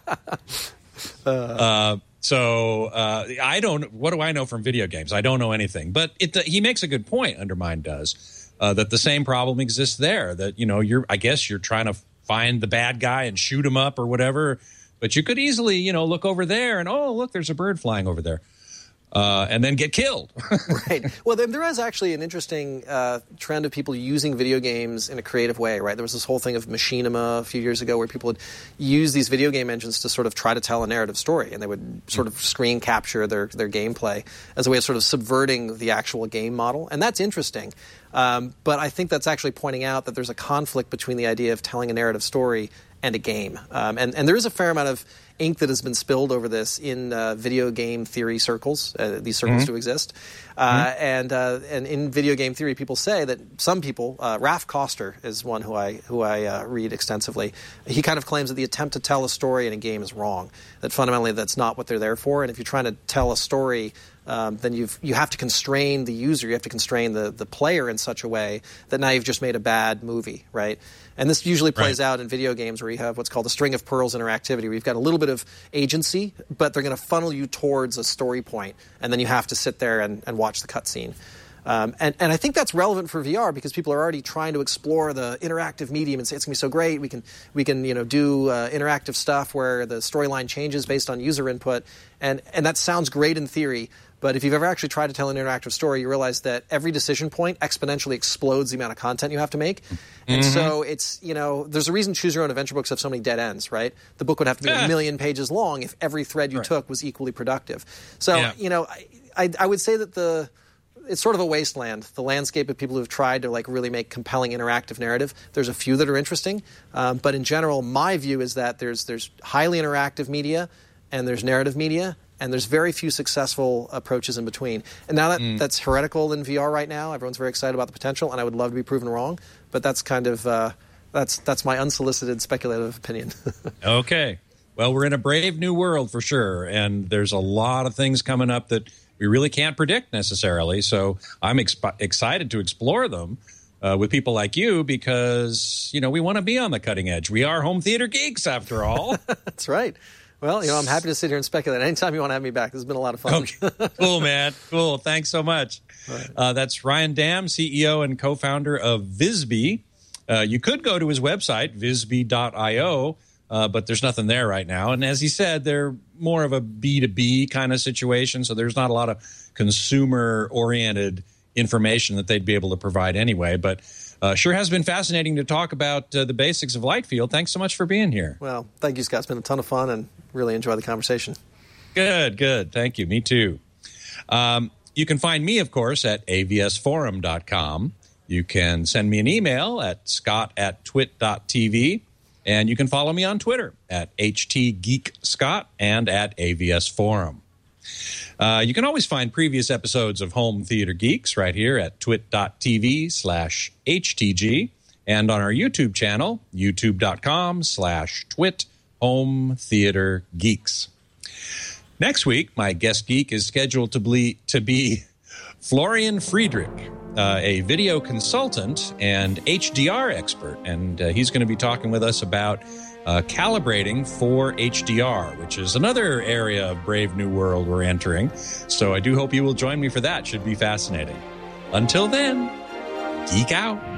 uh, so uh, I don't. What do I know from video games? I don't know anything. But it, uh, he makes a good point. Undermined does uh, that the same problem exists there. That you know, you're. I guess you're trying to find the bad guy and shoot him up or whatever. But you could easily, you know, look over there and oh, look, there's a bird flying over there. Uh, and then get killed. Right. Well, there, there is actually an interesting uh, trend of people using video games in a creative way, right? There was this whole thing of machinima a few years ago where people would use these video game engines to sort of try to tell a narrative story, and they would sort of screen capture their, their gameplay as a way of sort of subverting the actual game model. And that's interesting. Um, but I think that's actually pointing out that there's a conflict between the idea of telling a narrative story and a game. Um, and, and there is a fair amount of ink that has been spilled over this in uh, video game theory circles. Uh, these circles mm-hmm. do exist. Uh, mm-hmm. and, uh, and in video game theory, people say that some people, uh, Ralph Koster is one who I, who I uh, read extensively. He kind of claims that the attempt to tell a story in a game is wrong, that fundamentally that's not what they're there for. And if you're trying to tell a story, Um, then you've, you have to constrain the user, you have to constrain the, the player in such a way that now you've just made a bad movie, right? And this usually plays right. out in video games where you have what's called a string of pearls interactivity, where you've got a little bit of agency, but they're going to funnel you towards a story point, and then you have to sit there and, and watch the cutscene. Um, and, and I think that's relevant for V R because people are already trying to explore the interactive medium and say it's going to be so great. We can we can you know do uh, interactive stuff where the storyline changes based on user input, and and that sounds great in theory. But if you've ever actually tried to tell an interactive story, you realize that every decision point exponentially explodes the amount of content you have to make. And mm-hmm. so it's, you know, there's a reason Choose Your Own Adventure books have so many dead ends, right? The book would have to be yeah. a million pages long if every thread you right. took was equally productive. So, yeah. you know, I, I, I would say that the it's sort of a wasteland, the landscape of people who have tried to like really make compelling interactive narrative. There's a few that are interesting. Um, but in general, my view is that there's there's highly interactive media and there's narrative media. And there's very few successful approaches in between. And now that mm. that's heretical in V R right now, everyone's very excited about the potential, and I would love to be proven wrong. But that's kind of uh, that's that's my unsolicited speculative opinion. Okay. Well, we're in a brave new world for sure, and there's a lot of things coming up that we really can't predict necessarily. So I'm exp- excited to explore them uh, with people like you because, you know, we want to be on the cutting edge. We are home theater geeks, after all. That's right. Well, you know, I'm happy to sit here and speculate. Anytime you want to have me back, this has been a lot of fun. Okay. Cool, man. Cool. Thanks so much. Right. Uh, that's Ryan Dam, C E O and co-founder of Visby. Uh, you could go to his website, visby dot io, uh, but there's nothing there right now. And as he said, they're more of a B two B kind of situation, so there's not a lot of consumer-oriented information that they'd be able to provide anyway. But Uh, sure has been fascinating to talk about uh, the basics of Lightfield. Thanks so much for being here. Well, thank you, Scott. It's been a ton of fun and really enjoyed the conversation. Good, good. Thank you. Me too. Um, you can find me, of course, at a v s forum dot com. You can send me an email at scott at twit dot t v. And you can follow me on Twitter at h t geek scott and at A V S Forum. Uh, you can always find previous episodes of Home Theater Geeks right here at twit dot t v slash h t g and on our YouTube channel, youtube dot com slash twit home theater geeks. Next week, my guest geek is scheduled to be, to be Florian Friedrich, uh, a video consultant and H D R expert, and uh, he's going to be talking with us about Uh, calibrating for H D R, which is another area of brave new world we're entering. So I do hope you will join me for that. Should be fascinating. Until then, geek out.